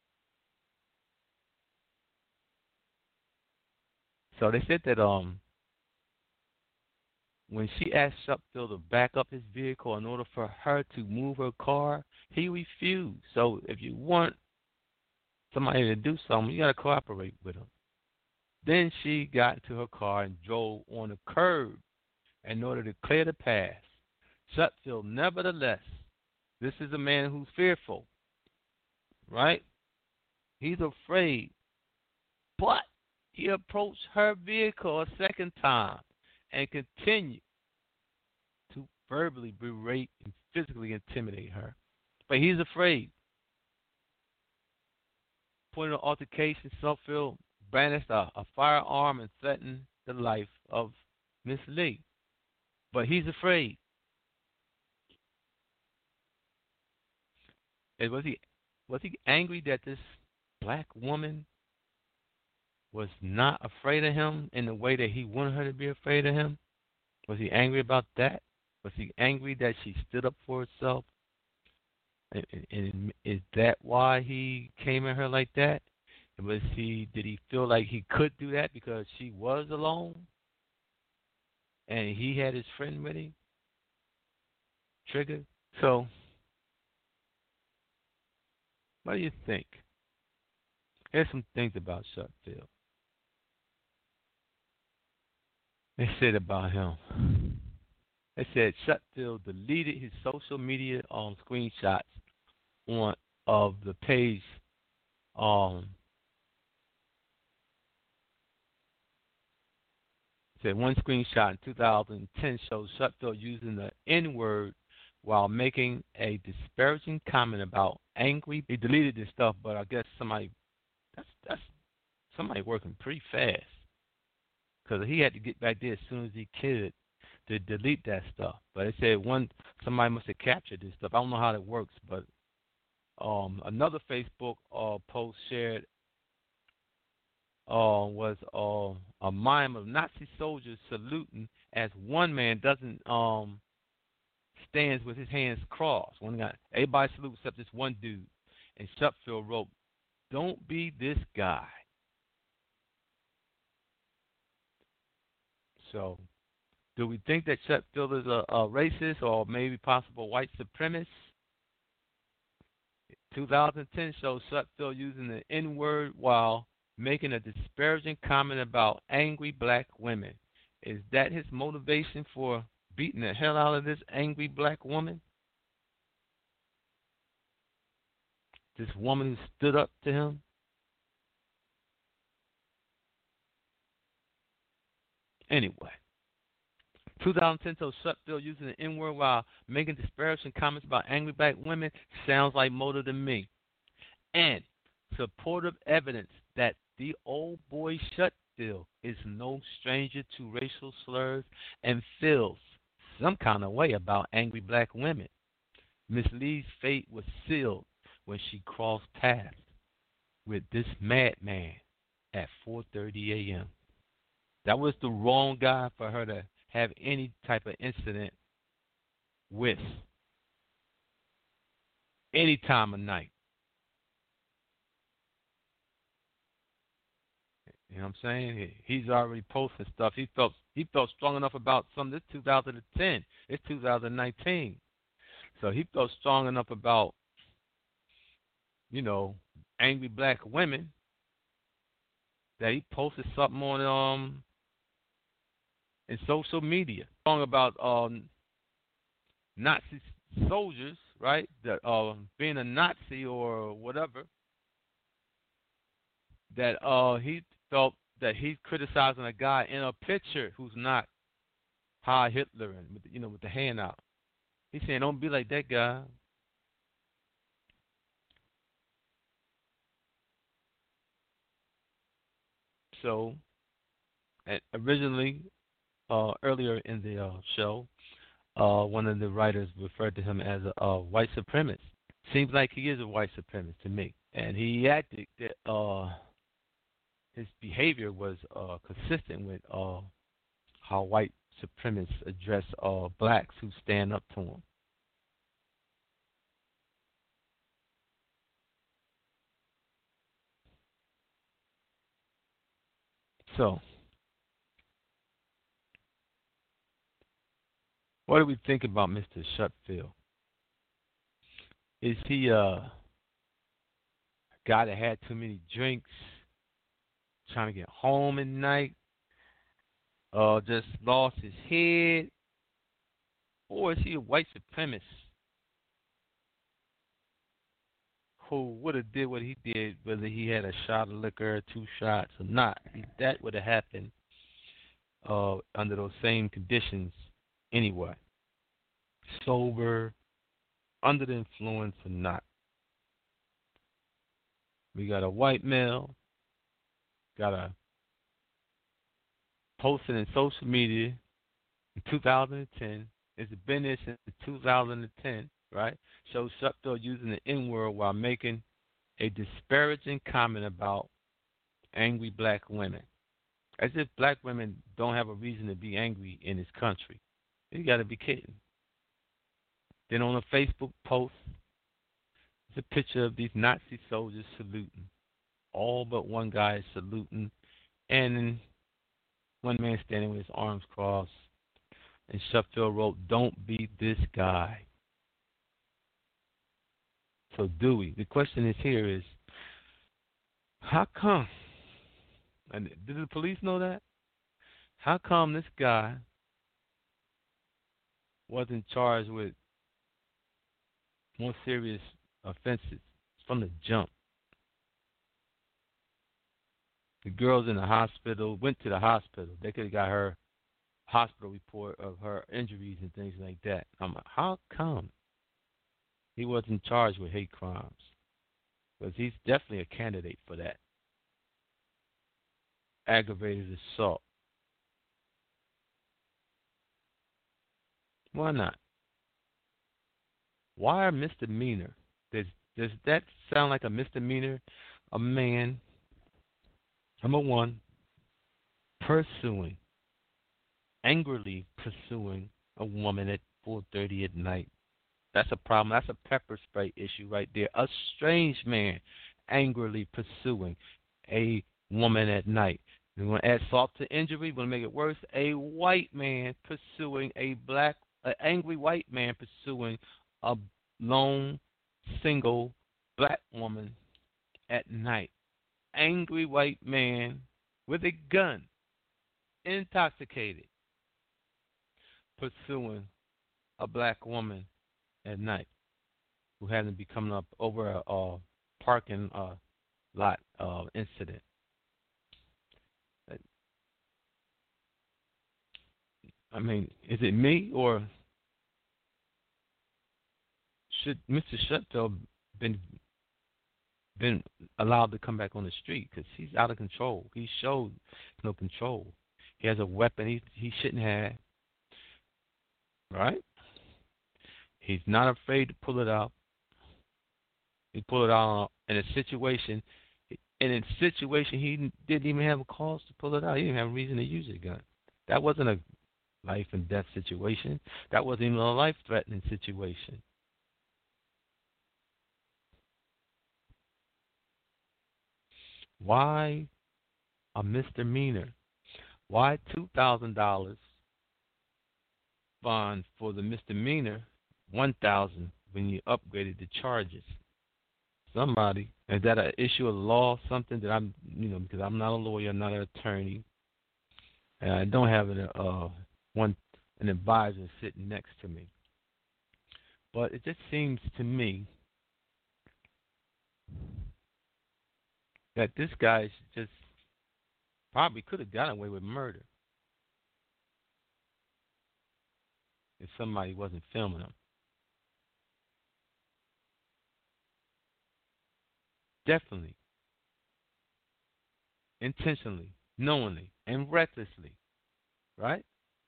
So they said that when she asked Sheffield to back up his vehicle in order for her to move her car, he refused. So if you want somebody to do something, you got to cooperate with them. Then she got into her car and drove on the curb in order to clear the path. Sheffield, nevertheless, this is a man who's fearful, right? He's afraid, but he approached her vehicle a second time and continued to verbally berate and physically intimidate her. But he's afraid. Point of altercation, Sheffield brandished a firearm and threatened the life of Miss Lee. But he's afraid. And was he angry that this black woman was not afraid of him in the way that he wanted her to be afraid of him? Was he angry about that? Was he angry that she stood up for herself? And is that why he came at her like that? Did he feel like he could do that because she was alone and he had his friend with him? Trigger. So, what do you think? Here's some things about Sheffield. They said about him. They said Sheffield deleted his social media screenshots of the page. Said one screenshot in 2010 shows Sheffield using the N-word while making a disparaging comment about angry. He deleted this stuff, but I guess that's somebody working pretty fast because he had to get back there as soon as he could to delete that stuff. But it said somebody must have captured this stuff. I don't know how that works, but another Facebook post shared was a mime of Nazi soldiers saluting as one man doesn't stands with his hands crossed. One guy, everybody salutes except this one dude. And Sheffield wrote, "Don't be this guy." So, do we think that Sheffield is a racist or maybe possible white supremacist? 2010 show Sutphill using the N-word while making a disparaging comment about angry black women. Is that his motivation for beating the hell out of this angry black woman? This woman who stood up to him? Anyway, 2010 show Sutphill using the N-word while making disparaging comments about angry black women sounds like motive to me. And supportive evidence that the old boy Sutphill is no stranger to racial slurs and feels some kind of way about angry black women. Miss Lee's fate was sealed when she crossed paths with this madman at 4:30 a.m. That was the wrong guy for her to have any type of incident with any time of night. You know what I'm saying? He's already posting stuff. He felt strong enough about something. This 2010. It's 2019. So he felt strong enough about, angry black women that he posted something on in social media. Strong about Nazi soldiers, right? That being a Nazi or whatever. That he felt that he's criticizing a guy in a picture who's not Heil Hitler and with the hand out. He's saying, "Don't be like that guy." So, originally, earlier in the show, one of the writers referred to him as a white supremacist. Seems like he is a white supremacist to me, and he acted that his behavior was consistent with how white supremacists address blacks who stand up to them. So, what do we think about Mr. Sutphill? Is he a guy that had too many drinks, trying to get home at night, just lost his head, or is he a white supremacist who would have did what he did whether he had a shot of liquor, 2 shots, or not? That would have happened under those same conditions anyway. Sober, under the influence, or not. We got a white male, got a posted in social media in 2010. It's been there since 2010, right? Shows Sutphill using the N-word while making a disparaging comment about angry black women. As if black women don't have a reason to be angry in this country. You got to be kidding. Then on a Facebook post, it's a picture of these Nazi soldiers saluting. All but one guy is saluting, and one man standing with his arms crossed. And Sutphill wrote, "Don't be this guy." So Dewey, the question is, how come, and did the police know that? How come this guy wasn't charged with more serious offenses from the jump? The girl's in the hospital, went to the hospital. They could have got her hospital report of her injuries and things like that. I'm like, how come he wasn't charged with hate crimes? Because he's definitely a candidate for that. Aggravated assault. Why not? Why a misdemeanor? Does that sound like a misdemeanor? A man, number one, angrily pursuing a woman at 4:30 at night. That's a problem. That's a pepper spray issue right there. A strange man angrily pursuing a woman at night. You want to add salt to injury? You want to make it worse? A white man pursuing an angry white man pursuing a lone, single black woman at night. Angry white man with a gun, intoxicated, pursuing a black woman at night who happened to be coming up over a parking lot incident. I mean, is it me or should Mr. Shutfield been allowed to come back on the street because he's out of control? He showed no control. He has a weapon he shouldn't have, right? He's not afraid to pull it out. He pulled it out in a situation. And in a situation, he didn't even have a cause to pull it out. He didn't have a reason to use a gun. That wasn't a life and death situation. That wasn't even a life-threatening situation. Why a misdemeanor? Why $2,000 bond for the misdemeanor, $1,000 when you upgraded the charges? Somebody, is that an issue of law? Something that I'm, because I'm not a lawyer, I'm not an attorney, and I don't have an advisor sitting next to me. But it just seems to me that this guy just probably could have gotten away with murder if somebody wasn't filming him. Definitely, intentionally, knowingly, and recklessly, right?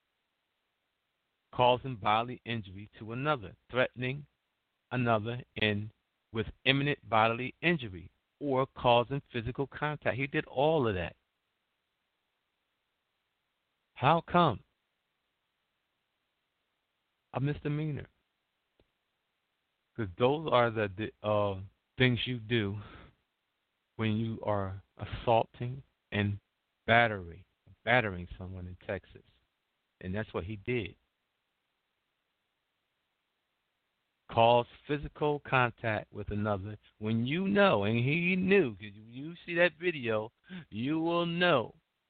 Causing bodily injury to another, threatening another with imminent bodily injury, or causing physical contact. He did all of that. How come? A misdemeanor. Because those are the things you do when you are assaulting and battering someone in Texas. And that's what he did. Cause physical contact with another when you know, and he knew, because you see that video, you will know.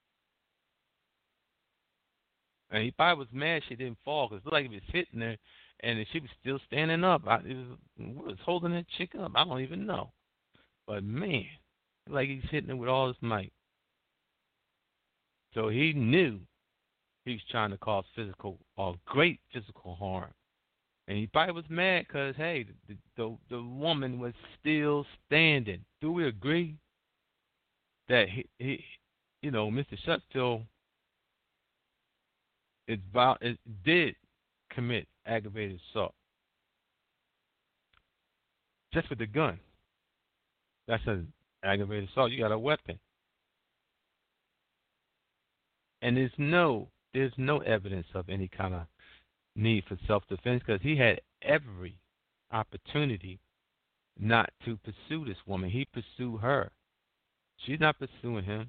And he probably was mad she didn't fall because it looked like he was hitting her and she was still standing up. Was holding that chick up. I don't even know. But man, like he's hitting her with all his might. So he knew he was trying to cause great physical harm. And he probably was mad because, hey, the woman was still standing. Do we agree that he Mr. Shutfield it did commit aggravated assault just with the gun? That's an aggravated assault. You got a weapon, and there's no evidence of any kind of need for self-defense because he had every opportunity not to pursue this woman. He pursued her. She's not pursuing him.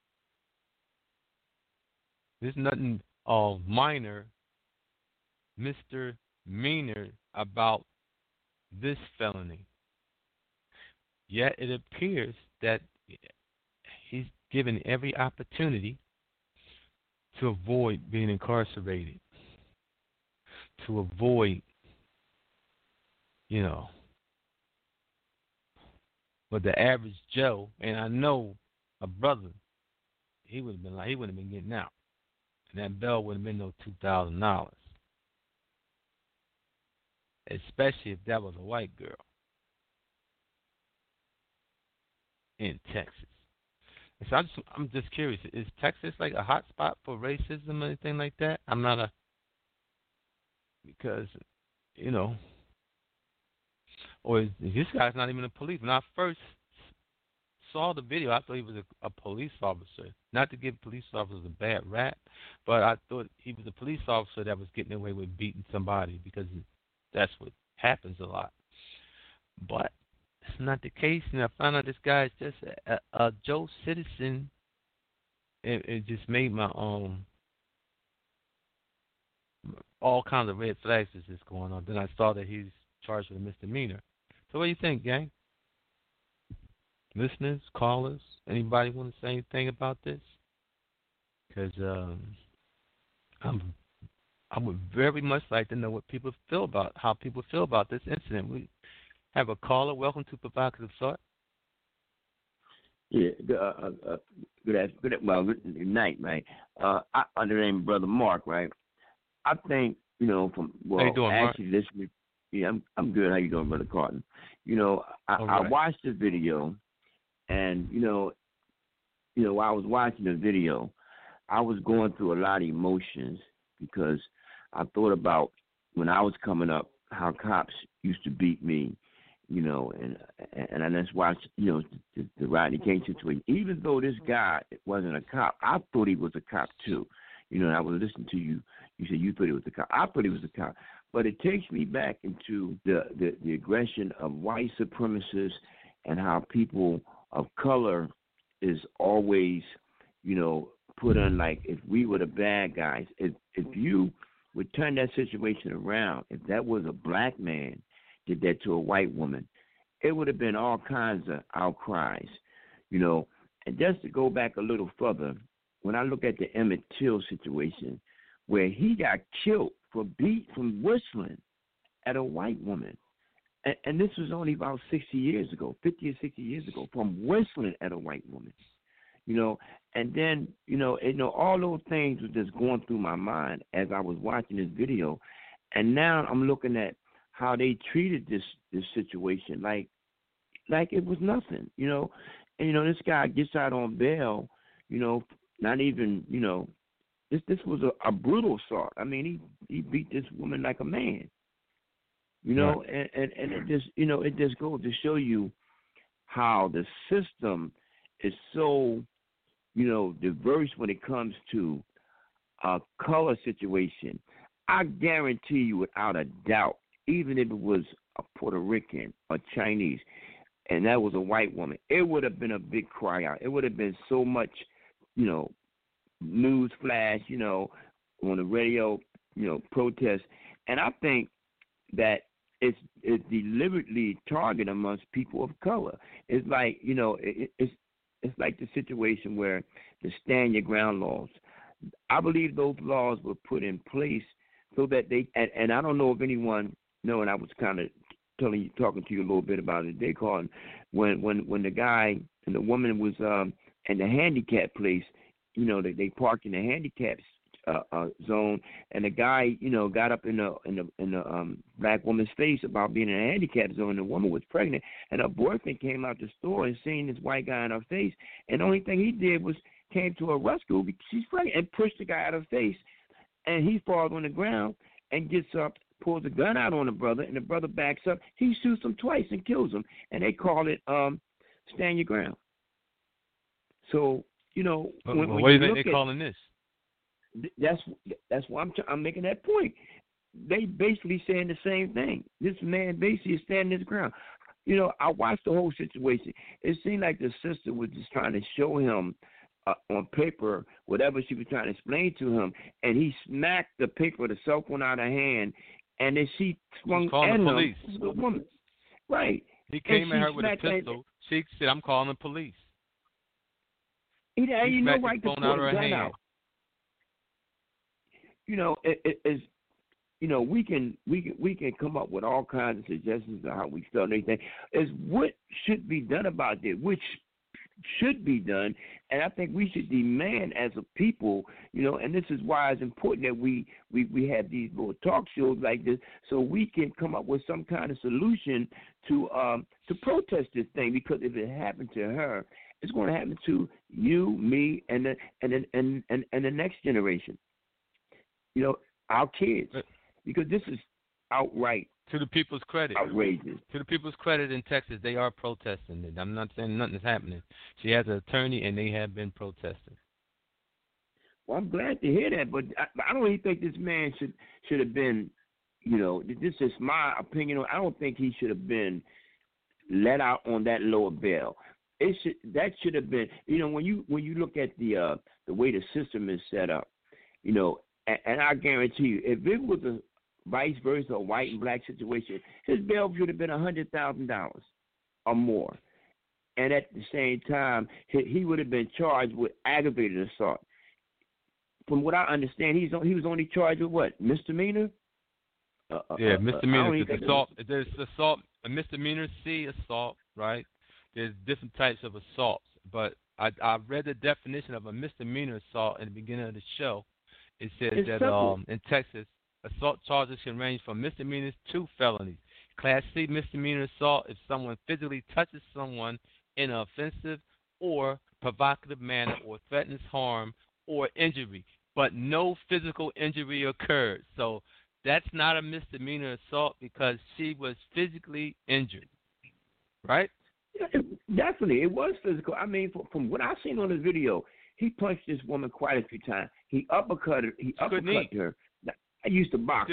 There's nothing minor, misdemeanor about this felony. Yet it appears that he's given every opportunity to avoid being incarcerated, to avoid, but the average Joe, and I know a brother, he wouldn't have been getting out. And that bail would have been no $2,000. Especially if that was a white girl in Texas. And so I'm just curious, is Texas like a hot spot for racism or anything like that? I'm not because, or this guy's not even a police. When I first saw the video, I thought he was a police officer. Not to give police officers a bad rap, but I thought he was a police officer that was getting away with beating somebody because that's what happens a lot. But it's not the case, and I found out this guy is just a Joe citizen. It just made my all kinds of red flags is just going on. Then I saw that he's charged with a misdemeanor. So what do you think, gang? listeners, callers, anybody want to say anything about this? Because I would very much like to know what people feel about how people feel about this incident. We have a caller. Welcome to Provocative Thought. Yeah, good night, right? Under the name of Brother Mark, right? I think, How you doing, actually, Mark? I'm good. How you doing, Brother Carton? I watched the video, and while I was watching the video, I was going through a lot of emotions because I thought about when I was coming up, how cops used to beat me, and I just watched, the Rodney King situation. Even though this guy wasn't a cop, I thought he was a cop too. I was listening to you. You said you thought he was a cop. I thought he was a cop. But it takes me back into the aggression of white supremacists and how people of color is always, put on like if we were the bad guys. If you would turn that situation around, if that was a black man did that to a white woman, it would have been all kinds of outcries, And just to go back a little further, when I look at the Emmett Till situation, where he got killed from whistling at a white woman, and this was only about 60 years ago, 50 or 60 years ago, from whistling at a white woman, and then, all those things were just going through my mind as I was watching this video, and now I'm looking at how they treated this situation like it was nothing, and this guy gets out on bail, not even, this was a brutal assault. I mean, he beat this woman like a man, Right. and it just it just goes to show you how the system is so diverse when it comes to a color situation. I guarantee you, without a doubt, even if it was a Puerto Rican or Chinese, and that was a white woman, it would have been a big cry out. It would have been so much, news flash, on the radio, protest. And I think that it's deliberately targeted amongst people of color. It's like, it's like the situation where the stand your ground laws. I believe those laws were put in place so that they, and I don't know if anyone know, and I was kind of talking to you a little bit about it. They called when the guy and the woman was in the handicap place, they parked in the handicap zone, and the guy, got up in the black woman's face about being in a handicap zone. The woman was pregnant, and her boyfriend came out the store and seen this white guy in her face, and the only thing he did was came to her rescue because she's pregnant and pushed the guy out of her face, and he falls on the ground and gets up, pulls a gun out on the brother, and the brother backs up. He shoots him twice and kills him, and they call it stand your ground. So, when what do you think they're calling this? That's why I'm making that point. They basically saying the same thing. This man basically is standing his ground. I watched the whole situation. It seemed like the sister was just trying to show him on paper whatever she was trying to explain to him, and he smacked the paper, the cell phone out of her hand, and then she swung at him. Police. The woman, right? He came at her with a pistol. She said, "I'm calling the police." He smacked right the to phone pull out of her the gun hand. out. It's we can come up with all kinds of suggestions of how we start anything. Is what should be done about this, which should be done, and I think we should demand as a people, and this is why it's important that we have these little talk shows like this, so we can come up with some kind of solution to protest this thing. Because if it happened to her, it's going to happen to you, me, and the next generation. Our kids, because this is outright to the people's credit. Outrageous. To the people's credit in Texas, they are protesting it. I'm not saying nothing is happening. She has an attorney, and they have been protesting. Well, I'm glad to hear that, but I don't even think this man should have been, this is my opinion. I don't think he should have been let out on that lower bail. That should have been, when you look at the way the system is set up, and I guarantee you, if it was a vice versa, a white and black situation, his bail should have been $100,000 or more. and at the same time, he would have been charged with aggravated assault. From what I understand, he was only charged with what? Misdemeanor? Misdemeanor. Assault. There's assault, a misdemeanor, assault, right? There's different types of assaults. But I read the definition of a misdemeanor assault in the beginning of the show. It says that in Texas, assault charges can range from misdemeanors to felonies. Class C misdemeanor assault if someone physically touches someone in an offensive or provocative manner or threatens harm or injury, but no physical injury occurred. So that's not a misdemeanor assault because she was physically injured, right? Yeah, definitely. It was physical. I mean, from what I've seen on the video, he punched this woman quite a few times. He uppercut her. I used to box.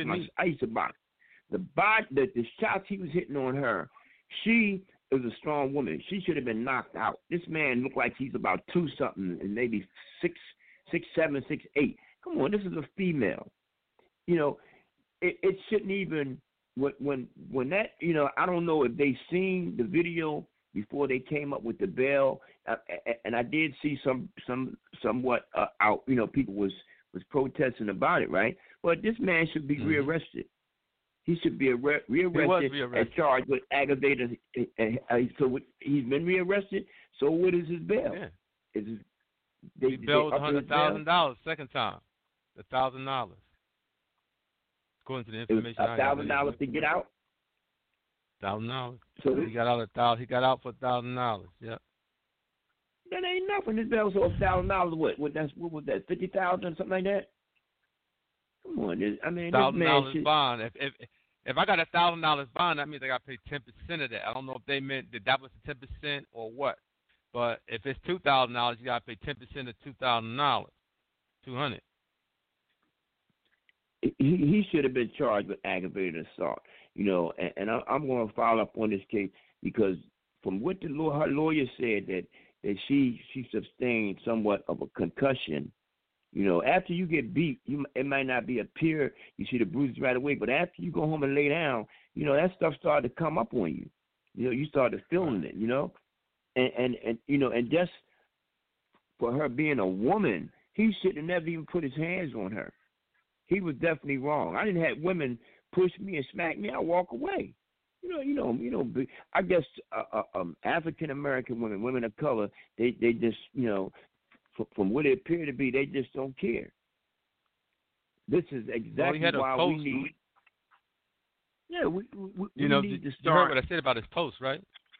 The shots he was hitting on her, she is a strong woman. She should have been knocked out. This man looked like he's about 2-something and maybe 6'7", 6'8". Come on, this is a female. You know, it shouldn't even when that, you know, I don't know if they seen the video before they came up with the bail, and I did see somewhat out. You know, people was protesting about it, right? But this man should be rearrested. He should be rearrested and charged with aggravated. So he's been rearrested. So what is his bail? Yeah. His bail was $100,000 second time. $1,000. According to the information, $1,000 to get out. $1,000. So he got out. He got out for $1,000. Yep. That ain't nothing. This bail was $1,000. What was that? 50,000 or something like that. Come on, I mean, $1,000 bond. If I got $1,000 bond, that means I got to pay 10% of that. I don't know if they meant that was 10% or what. But if it's $2,000, you got to pay 10% of $2,000. $200. He should have been charged with aggravated assault. You know, and I'm going to follow up on this case because from what her lawyer said that she sustained somewhat of a concussion. You know, after you get beat, it might not be appear you see the bruises right away, but after you go home and lay down, you know, that stuff started to come up on you. You know, you started feeling it, you know. And you know, and just for her being a woman, he should have never even put his hands on her. He was definitely wrong. I didn't have women push me and smack me, I walk away. You know. I guess African American women of color, they just, you know, from what it appeared to be, they just don't care. This is exactly why we need. Yeah, we need to start. You heard what I said about his post, right?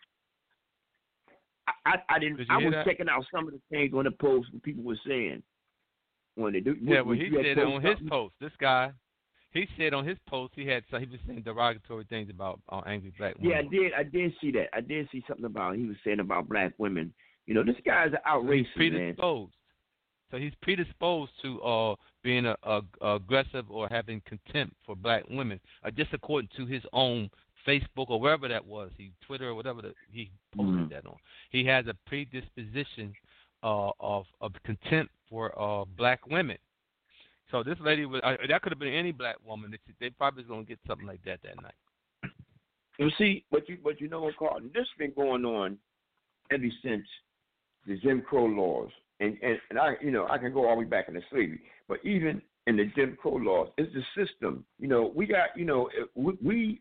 I didn't. I was checking out some of the things on the post what people were saying. When they do, he said on his post. This guy, he said on his post he was saying derogatory things about angry black women. Yeah, I did see that. I did see something about he was saying about black women. You know, this guy's an outrageous man. He's predisposed. So he's predisposed to being aggressive or having contempt for black women, just according to his own Facebook or wherever that was, Twitter or whatever he posted that on. He has a predisposition of contempt for black women. So this lady that could have been any black woman. They probably was going to get something like that night. You see, but you know what, Carlton? This has been going on ever since the Jim Crow laws, and I, you know, I can go all the way back into slavery, but even in the Jim Crow laws, it's the system. You know, we got, you know, we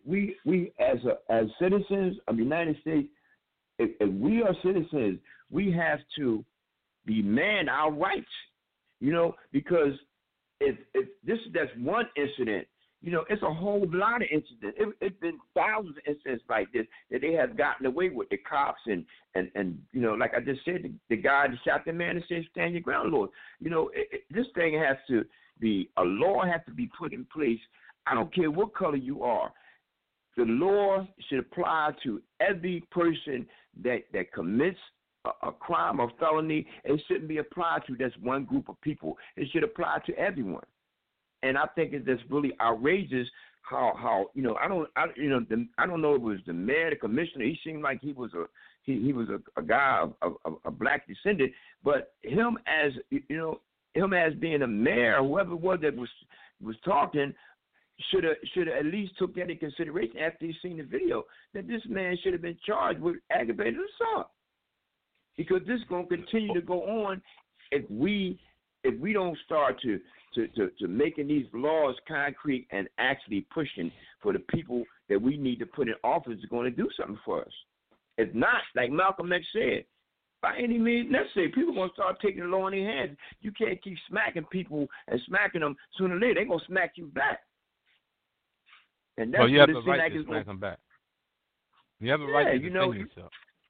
as citizens of the United States, if we are citizens, we have to demand our rights. You know, because if that's one incident, you know, it's a whole lot of incidents. It's been thousands of incidents like this that they have gotten away with, the cops and you know, like I just said, the guy that shot the man and said, stand your ground, Lord. You know, this thing has to be, a law has to be put in place. I don't care what color you are. The law should apply to every person that commits a crime or felony. It shouldn't be applied to just one group of people. It should apply to everyone. And I think it's just really outrageous how you know, I don't know if it was the mayor, the commissioner. He seemed like he was a guy of a black descendant, but him as being a mayor or whoever it was that was talking should have at least took that into consideration after he seen the video that this man should have been charged with aggravated assault. because this is going to continue to go on if we don't start to making these laws concrete and actually pushing for the people that we need to put in office is going to do something for us. If not, like Malcolm X said, by any means necessary, people are going to start taking the law in their hands. You can't keep smacking people and smacking them. Sooner or later, they're going to smack you back. And that's you have what the right to smack them back. You have a right to defend yourself.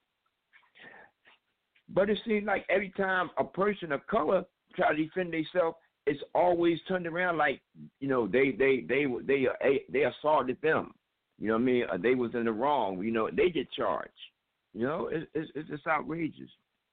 But it seems like every time a person of color try to defend themselves, it's always turned around like, they assaulted them. You know what I mean? They was in the wrong. They get charged. It's just outrageous.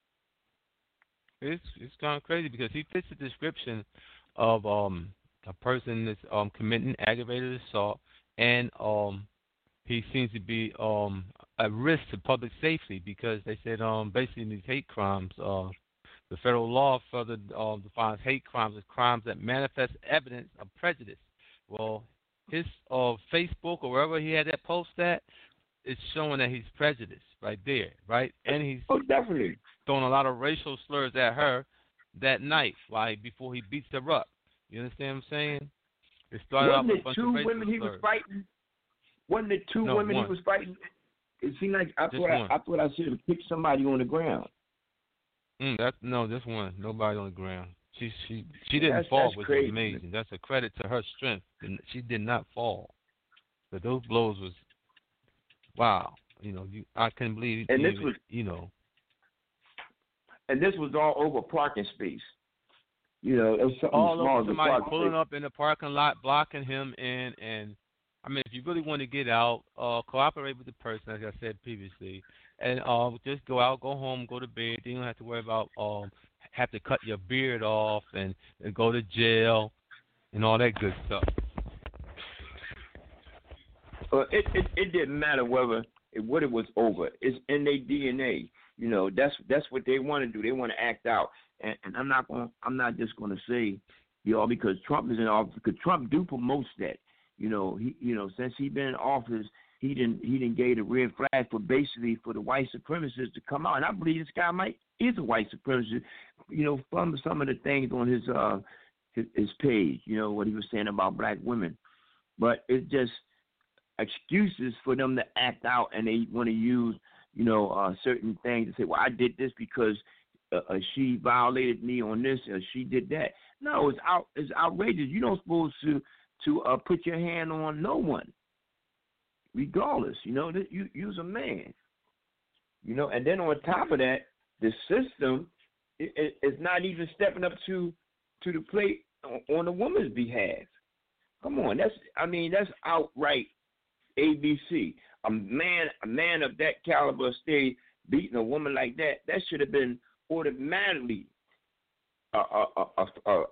It's kind of crazy because he fits the description of a person that's committing aggravated assault, and he seems to be at risk to public safety because they said basically in these hate crimes, the federal law further defines hate crimes as crimes that manifest evidence of prejudice. Well, his Facebook or wherever he had that post at, it's showing that he's prejudiced right there, right? And he's definitely throwing a lot of racial slurs at her that night, like before he beats her up. You understand what I'm saying? It started off with a bunch of racial slurs. He was fighting? Wasn't it two women he was fighting? It seemed like I thought I should have picked somebody on the ground. Just one. Nobody on the ground. She didn't fall, which is amazing. That's a credit to her strength. She did not fall. But those blows was wow. I couldn't believe. And this was And this was all over parking space. It was something all small. Over somebody pulling up in the parking lot, blocking him in, and I mean, if you really want to get out, cooperate with the person, as I said previously, and just go out, go home, go to bed. You don't have to worry about have to cut your beard off and go to jail and all that good stuff. It didn't matter what it was over. It's in their DNA. That's what they want to do. They want to act out. And I'm not just going to say, because Trump is in office. Because Trump do promotes that. Since he been in office, he didn't gave the red flag for the white supremacists to come out. And I believe this guy is a white supremacist. From some of the things on his page. What he was saying about black women. But it's just excuses for them to act out, and they want to use certain things to say, well, I did this because she violated me on this, or she did that. No, it's outrageous. You're not supposed to put your hand on no one, regardless. You's a man. And then on top of that, the system is not even stepping up to the plate on the woman's behalf. Come on, that's outright ABC. A man of that caliber stay beating a woman like that. That should have been automatically a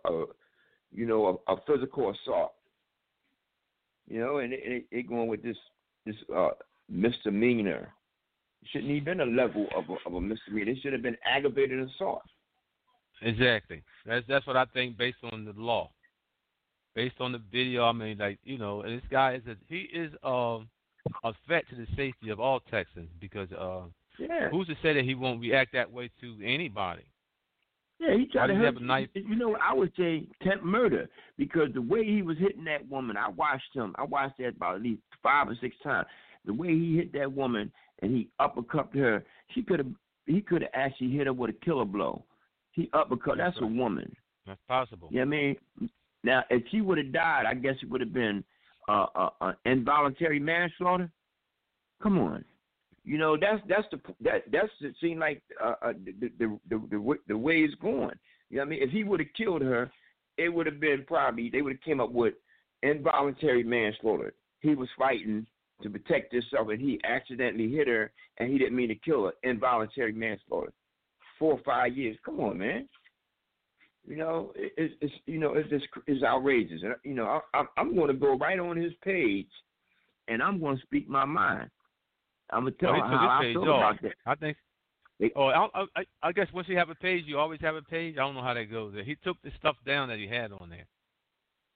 physical assault. And it going with this misdemeanor. It shouldn't even been a level of a misdemeanor. It should have been aggravated assault. Exactly. That's what I think based on the law. Based on the video, I mean, and this guy is a threat to the safety of all Texans because who's to say that he won't react that way to anybody? Yeah, he tried to hurt. Have a knife? I would say attempt murder because the way he was hitting that woman, I watched that about at least 5 or 6 times. The way he hit that woman and he uppercut her, he could have actually hit her with a killer blow. He uppercut. That's a woman. That's possible. You know what I mean? Now, if she would have died, I guess it would have been involuntary manslaughter. Come on, that's it seemed like the way it's going. You know what I mean? If he would have killed her, it would have been they would have came up with involuntary manslaughter. He was fighting to protect himself, and he accidentally hit her, and he didn't mean to kill her. Involuntary manslaughter. 4 or 5 years. Come on, man. It's outrageous. And, I'm going to go right on his page, and I'm going to speak my mind. I'm going to tell him how I feel about that. I think. I guess once you have a page, you always have a page. I don't know how that goes. He took the stuff down that he had on there.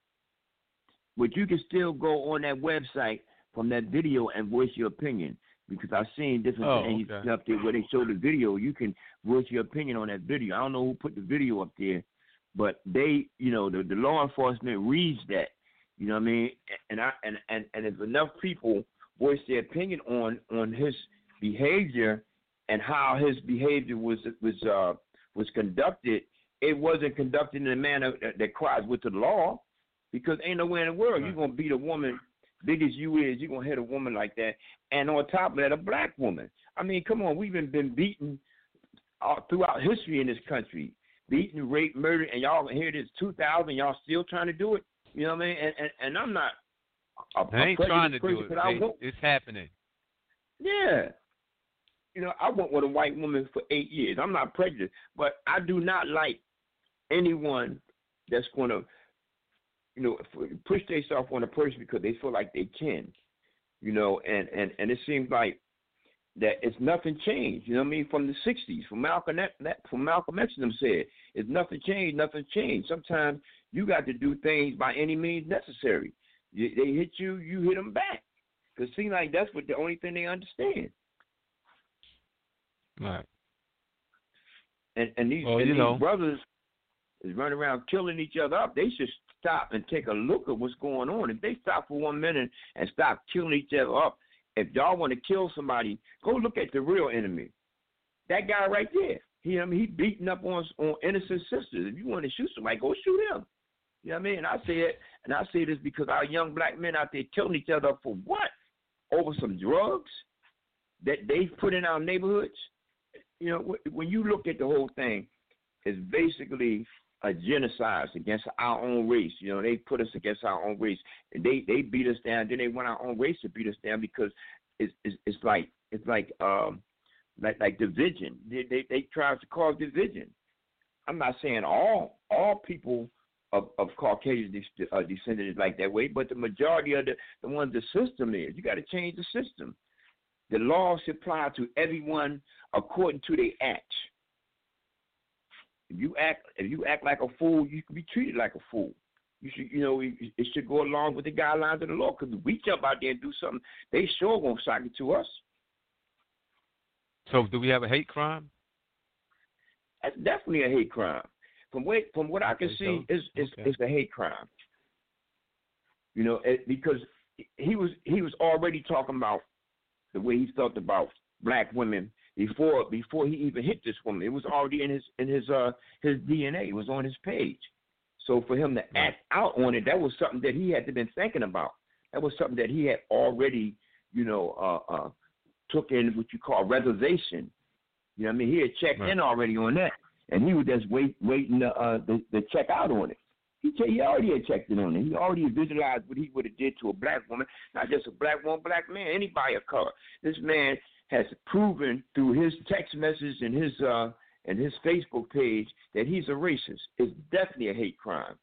But you can still go on that website from that video and voice your opinion because I've seen different things up there where they show the video. You can voice your opinion on that video. I don't know who put the video up there, but they, the law enforcement reads that. You know what I mean? And if enough people voice their opinion on his behavior and how his behavior was conducted, it wasn't conducted in a manner that cries with the law, because ain't nowhere in the world you're gonna beat a woman big as you is. You're gonna hit a woman like that, and on top of that, a black woman. I mean, come on, we've been beaten throughout history in this country, beaten, raped, murdered, and y'all here it is 2000, y'all still trying to do it. You know what I mean? And I'm not. I ain't trying to do it. It's happening. Yeah. I went with a white woman for 8 years. I'm not prejudiced, but I do not like anyone that's going to, push themselves on a person because they feel like they can, and it seems like that it's nothing changed. You know what I mean? From the 60s, from Malcolm X and them said, it's nothing changed. Sometimes you got to do things by any means necessary. They hit you, you hit them back. Because it seems like that's the only thing they understand. Right. And these brothers is running around killing each other up. They should stop and take a look at what's going on. If they stop for 1 minute and stop killing each other up, if y'all want to kill somebody, go look at the real enemy. That guy right there. He beating up on innocent sisters. If you want to shoot somebody, go shoot him. You know what I mean? And I say this because our young black men out there killing each other for what? Over some drugs that they've put in our neighborhoods. When you look at the whole thing, it's basically a genocide against our own race. They put us against our own race. And they beat us down. Then they want our own race to beat us down because it's like division. They try to cause division. I'm not saying all people of Caucasian descendant is like that way, but the majority of the ones the system is. You got to change the system. The law should apply to everyone according to their acts. If you act like a fool, you can be treated like a fool. You should, it should go along with the guidelines of the law. Because if we jump out there and do something, they sure won't sock it to us. So, do we have a hate crime? That's definitely a hate crime. From what I can see, it's a hate crime. Because he was already talking about the way he felt about black women before he even hit this woman. It was already in his DNA. It was on his page. So for him to act out on it, that was something that he had to been thinking about. That was something that he had already, took in what you call reservation. You know what I mean? He had checked in already on that, and he was just waiting to check out on it. He already had checked in on it. He already visualized what he would have did to a black woman, not just a black woman, black man, anybody of color. This man has proven through his text message and his Facebook page that he's a racist. It's definitely a hate crime.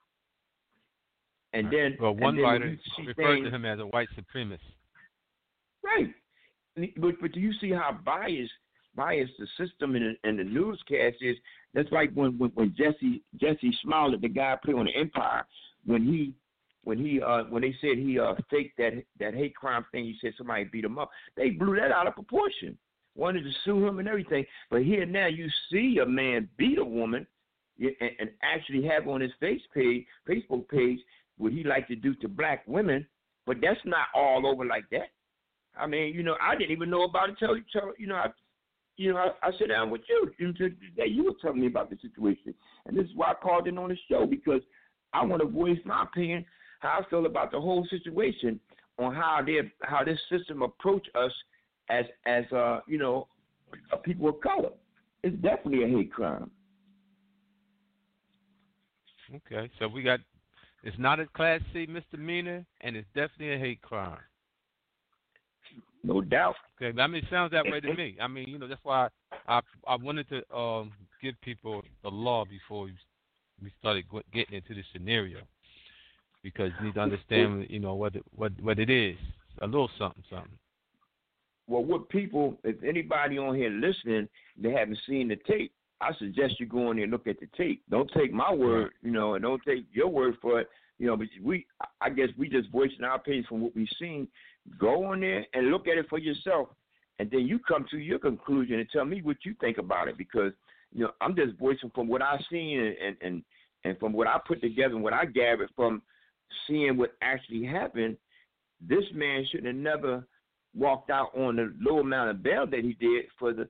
And then, one writer referred to him as a white supremacist. Right, but do you see how biased the system and the newscast is? That's like when Jesse Smollett, the guy played on the Empire, when they said he faked that hate crime thing. He said somebody beat him up. They blew that out of proportion. Wanted to sue him and everything. But here now you see a man beat a woman and actually have on his Facebook page what he like to do to black women. But that's not all over like that. I mean, I didn't even know about it till I sat down with you. Today you were telling me about the situation. And this is why I called in on the show, because I want to voice my opinion, how I feel about the whole situation, on how this system approach us as people of color. It's definitely a hate crime. Okay, so it's not a Class C misdemeanor, and it's definitely a hate crime. No doubt. Okay, I mean, it sounds that way to me. I mean, that's why I wanted to give people the law before we started getting into this scenario, because you need to understand, what it is. A little something. Well, what people, if anybody on here listening, they haven't seen the tape, I suggest you go in there and look at the tape. Don't take my word, and don't take your word for it. But I guess we just voicing our opinions from what we've seen. Go on there and look at it for yourself, and then you come to your conclusion and tell me what you think about it. Because I'm just voicing from what I've seen and from what I put together and what I gathered from seeing what actually happened. This man should have never walked out on the low amount of bail that he did for the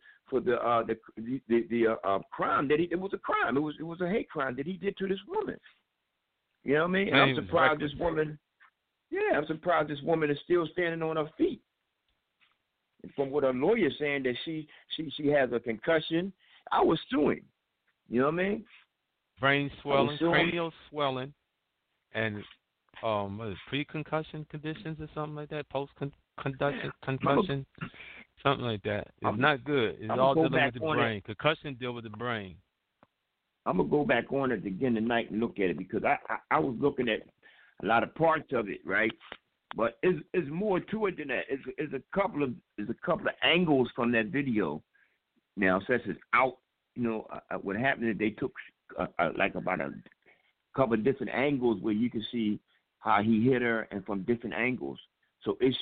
crime that it was a crime. It was a hate crime that he did to this woman. You know what I mean? And I'm surprised this woman. Yeah, I'm surprised this woman is still standing on her feet. And from what her lawyer's saying that she has a concussion, I was suing. You know what I mean? Brain swelling, cranial swelling, and what is it, pre-concussion conditions or something like that? Post-concussion, something like that. It's not good. It's all dealing with the brain. Concussion deal with the brain. I'm gonna go back on it again tonight and look at it because I was looking at a lot of parts of it, right? But it's more to it than that. It's a couple of angles from that video. Now, since it's out, what happened is they took like about a couple of different angles where you can see how he hit her and from different angles. So it's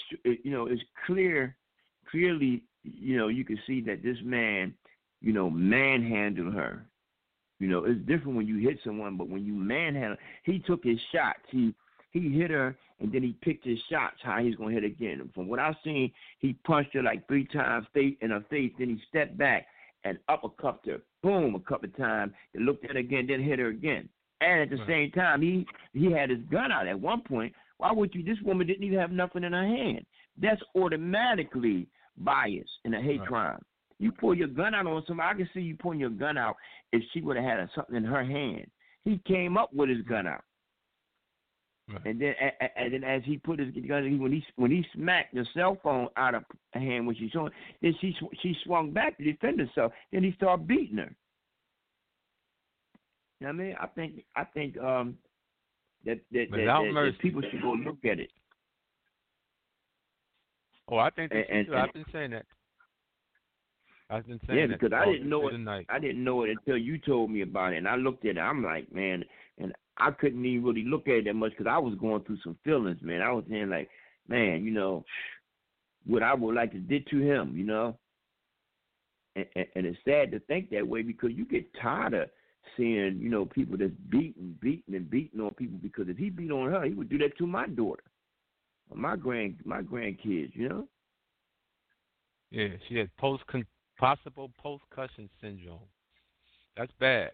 clearly you can see that this man, manhandled her. It's different when you hit someone, but when you manhandle, he took his shots. He hit her, and then he picked his shots, how he's going to hit again. From what I've seen, he punched her like 3 times in her face, then he stepped back and uppercuffed her, boom, a couple of times, and looked at her again, then hit her again. And at the same time, he had his gun out at one point. Why would you? This woman didn't even have nothing in her hand. That's automatically bias in a hate crime. You pull your gun out on somebody, I can see you pulling your gun out if she would have had something in her hand. He came up with his gun out. Right. And then as he put his gun, when he smacked the cell phone out of her hand when she saw it, then she swung back to defend herself. Then he started beating her. You know what I mean? I think that people should go look at it. Oh, I think they should. I've been saying that. I've been saying that. Yeah, because I didn't know it. I didn't know it until you told me about it, and I looked at it. I'm like, man, and I couldn't even really look at it that much because I was going through some feelings, man. I was saying like, man, what I would like to did to him, and it's sad to think that way because you get tired of seeing, people that's beating on people because if he beat on her, he would do that to my daughter, or my grandkids, Yeah, she had possible post-concussion syndrome. That's bad.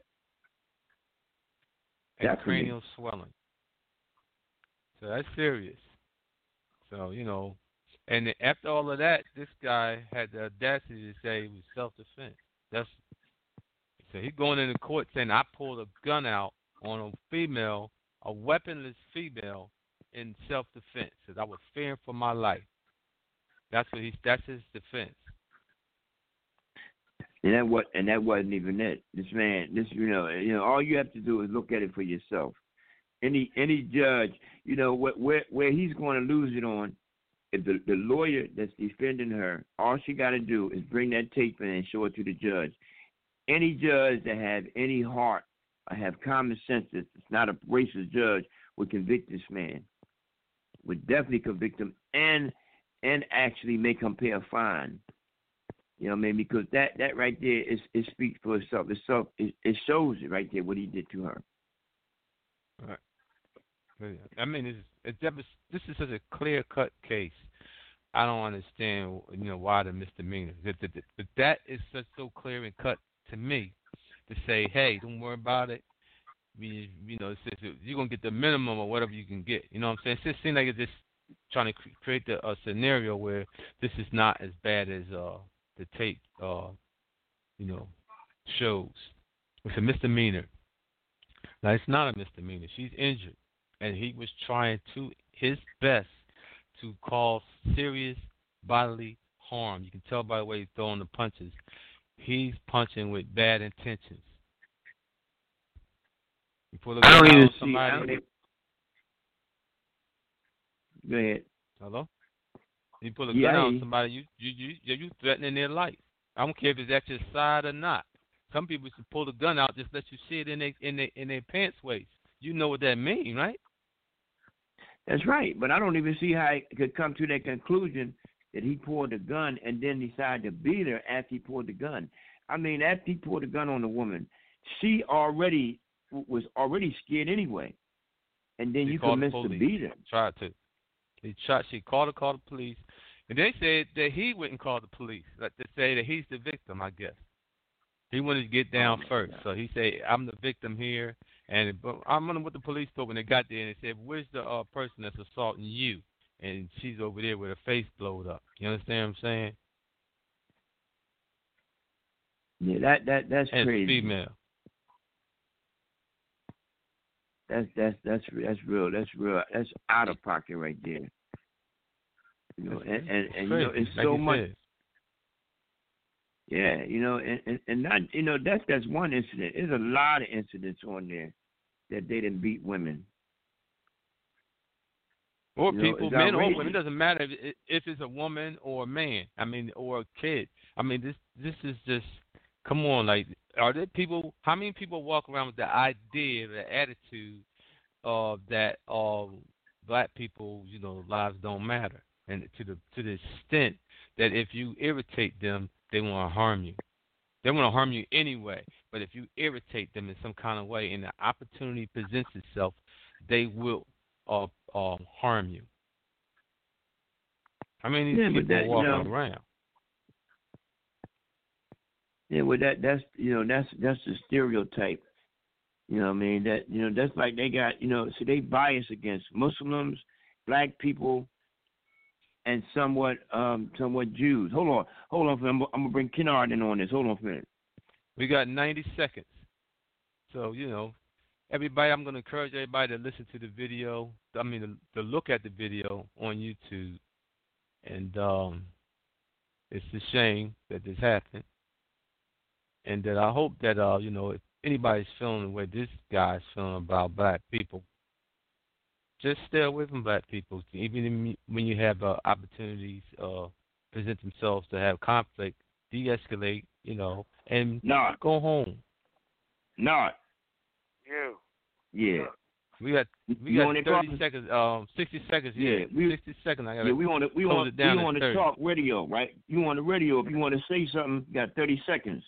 And cranial swelling. So that's serious. So, and after all of that, this guy had the audacity to say it was self-defense. So he's going into court saying, I pulled a gun out on a weaponless female in self-defense. Says I was fearing for my life. That's his defense. And that wasn't even it. This man, all you have to do is look at it for yourself. Any judge, where he's going to lose it on, if the lawyer that's defending her, all she got to do is bring that tape in and show it to the judge. Any judge that have any heart or have common sense, that's not a racist judge, would convict this man. Would definitely convict him and actually make him pay a fine. You know what I mean? Because that right there it speaks for itself. It shows it right there what he did to her. Right. I mean, this is such a clear-cut case. I don't understand, why the misdemeanor. But that is so clear and cut to me to say, hey, don't worry about it. You're gonna get the minimum or whatever you can get. You know what I'm saying? It just seems like it's just trying to create a scenario where this is not as bad as the tape, shows. It's a misdemeanor. Now, it's not a misdemeanor. She's injured, and he was trying his best to cause serious bodily harm. You can tell by the way he's throwing the punches. He's punching with bad intentions. You pull a gun out on somebody. Go ahead. Hello? You pull a gun out on somebody, you threatening their life. I don't care if it's at your side or not. Some people should pull the gun out, just let you see it in their pants waist. You know what that means, right? That's right. But I don't even see how he could come to that conclusion that he pulled the gun and then decided to beat her after he pulled the gun. I mean, after he pulled the gun on the woman, she was already scared anyway. And then you commenced to beat her. Tried to. She called the police. And they said that he wouldn't call the police. Like to say that he's the victim, I guess. He wanted to get down first. God. So he said, I'm the victim here. And I'm wondering what the police thought when they got there. And they said, where's the person that's assaulting you? And she's over there with her face blowed up. You understand what I'm saying? Yeah, that's and crazy. Female. That's real. That's out of pocket right there. You know, and you know, it's like so much. Said. Yeah, you know, and not, you know, that's one incident. There's a lot of incidents on there that they didn't beat women. Or people, men or women. It doesn't matter if it's a woman or a man. I mean, or a kid. I mean, this is just, come on, like, are there people, how many people walk around with the idea, the attitude that black people, you know, lives don't matter? And to the extent that if you irritate them, they want to harm you. They want to harm you anyway. But if you irritate them in some kind of way and the opportunity presents itself, they will harm you. I mean, these people walking around. Yeah, well, that's the stereotype. You know what I mean? That, you know, that's like they got, you know, so they bias against Muslims, black people, and somewhat Jews. Hold on for a minute. I'm gonna bring Kennard in on this. Hold on for a minute. We got 90 seconds. So, you know, everybody, I'm gonna encourage everybody to listen to the video. I mean, to look at the video on YouTube. And it's a shame that this happened. And that I hope that you know, if anybody's feeling the way this guy's feeling about black people, just stay away from black people. Even when you have opportunities present themselves to have conflict, de-escalate, you know, and go home. You. Yeah. We got 30 seconds. 60 seconds. Yeah, 60 seconds. I gotta we on the talk radio, right? You on the radio? If you want to say something, you got 30 seconds.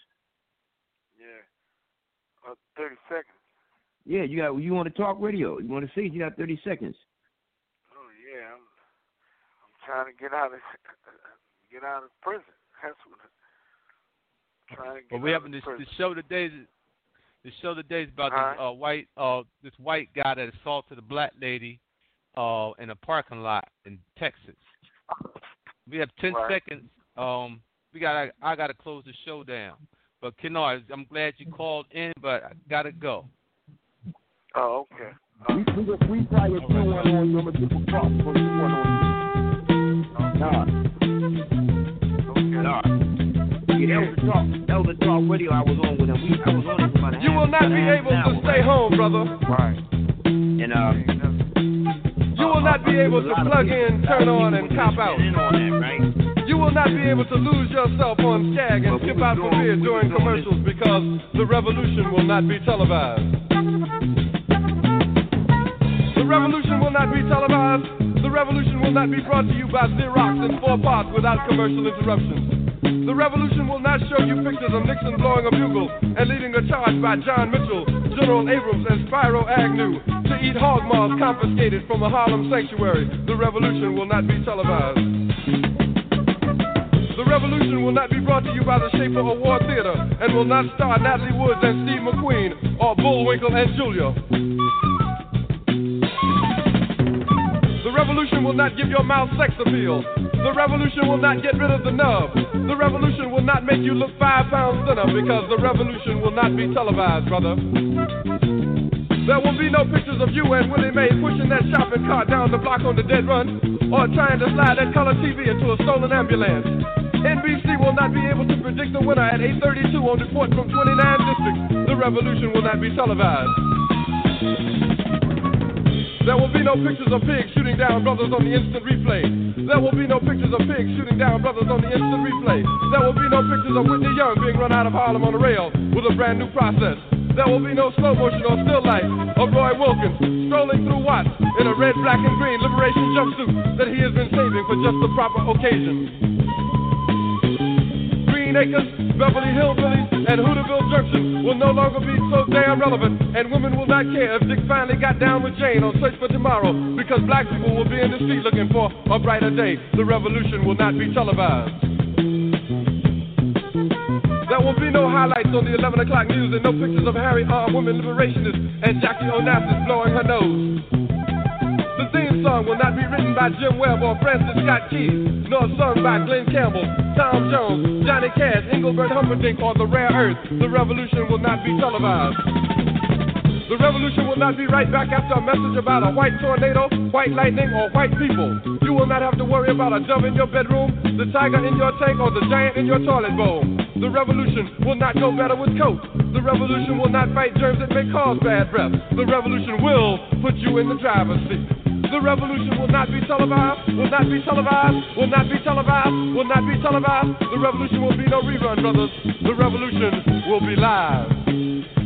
Yeah. 30 seconds. Yeah, you want to talk radio? You want to say you got 30 seconds? Oh yeah, I'm trying to get out of prison. That's what I'm trying to get. But we having to show today. The show today is about this white guy that assaulted a black lady in a parking lot in Texas. We have 10 seconds. I gotta close the show down. But Kennard, I'm glad you called in, but I gotta go. Oh, okay. We probably do one on number 2 o'clock. That was the talk radio I was on with him. I was on it for about a half. You will not be able to stay home, brother. Right. And you will not be able to plug in, turn on, and cop out. You will not be able to lose yourself on Skag and skip out for beer during commercials because the revolution will not be televised. The revolution will not be televised. The revolution will not be brought to you by Xerox in 4 parts without commercial interruptions. The revolution will not show you pictures of Nixon blowing a bugle and leading a charge by John Mitchell, General Abrams, and Spyro Agnew to eat hog maws confiscated from a Harlem sanctuary. The revolution will not be televised. The revolution will not be brought to you by the Schaefer Award Theater and will not star Natalie Woods and Steve McQueen or Bullwinkle and Julia. The revolution will not give your mouth sex appeal. The revolution will not get rid of the nub. The revolution will not make you look 5 pounds thinner because the revolution will not be televised, brother. There will be no pictures of you and Willie Mae pushing that shopping cart down the block on the dead run or trying to slide that color TV into a stolen ambulance. NBC will not be able to predict the winner at 8:32 on report from 29 districts. The revolution will not be televised. There will be no pictures of pigs shooting down brothers on the instant replay. There will be no pictures of pigs shooting down brothers on the instant replay. There will be no pictures of Whitney Young being run out of Harlem on a rail with a brand new process. There will be no slow motion or still life of Roy Wilkins strolling through Watts in a red, black, and green liberation jumpsuit that he has been saving for just the proper occasion. Green Acres, Beverly Hillbillies, and Hooterville Junction will no longer be so damn relevant, and women will not care if Dick finally got down with Jane on Search for Tomorrow, because black people will be in the street looking for a brighter day. The revolution will not be televised. There will be no highlights on the 11 o'clock news and no pictures of Harry armed women liberationists and Jackie Onassis blowing her nose. The theme song will not be written by Jim Webb or Francis Scott Keys, nor sung by Glenn Campbell, Tom Jones, Johnny Cash, Engelbert Humperdinck, or The Rare Earth. The revolution will not be televised. The revolution will not be right back after a message about a white tornado, white lightning, or white people. You will not have to worry about a dove in your bedroom, the tiger in your tank, or the giant in your toilet bowl. The revolution will not go better with Coke. The revolution will not fight germs that may cause bad breath. The revolution will put you in the driver's seat. The revolution will not be televised, will not be televised, will not be televised, will not be televised. The revolution will be no rerun, brothers. The revolution will be live.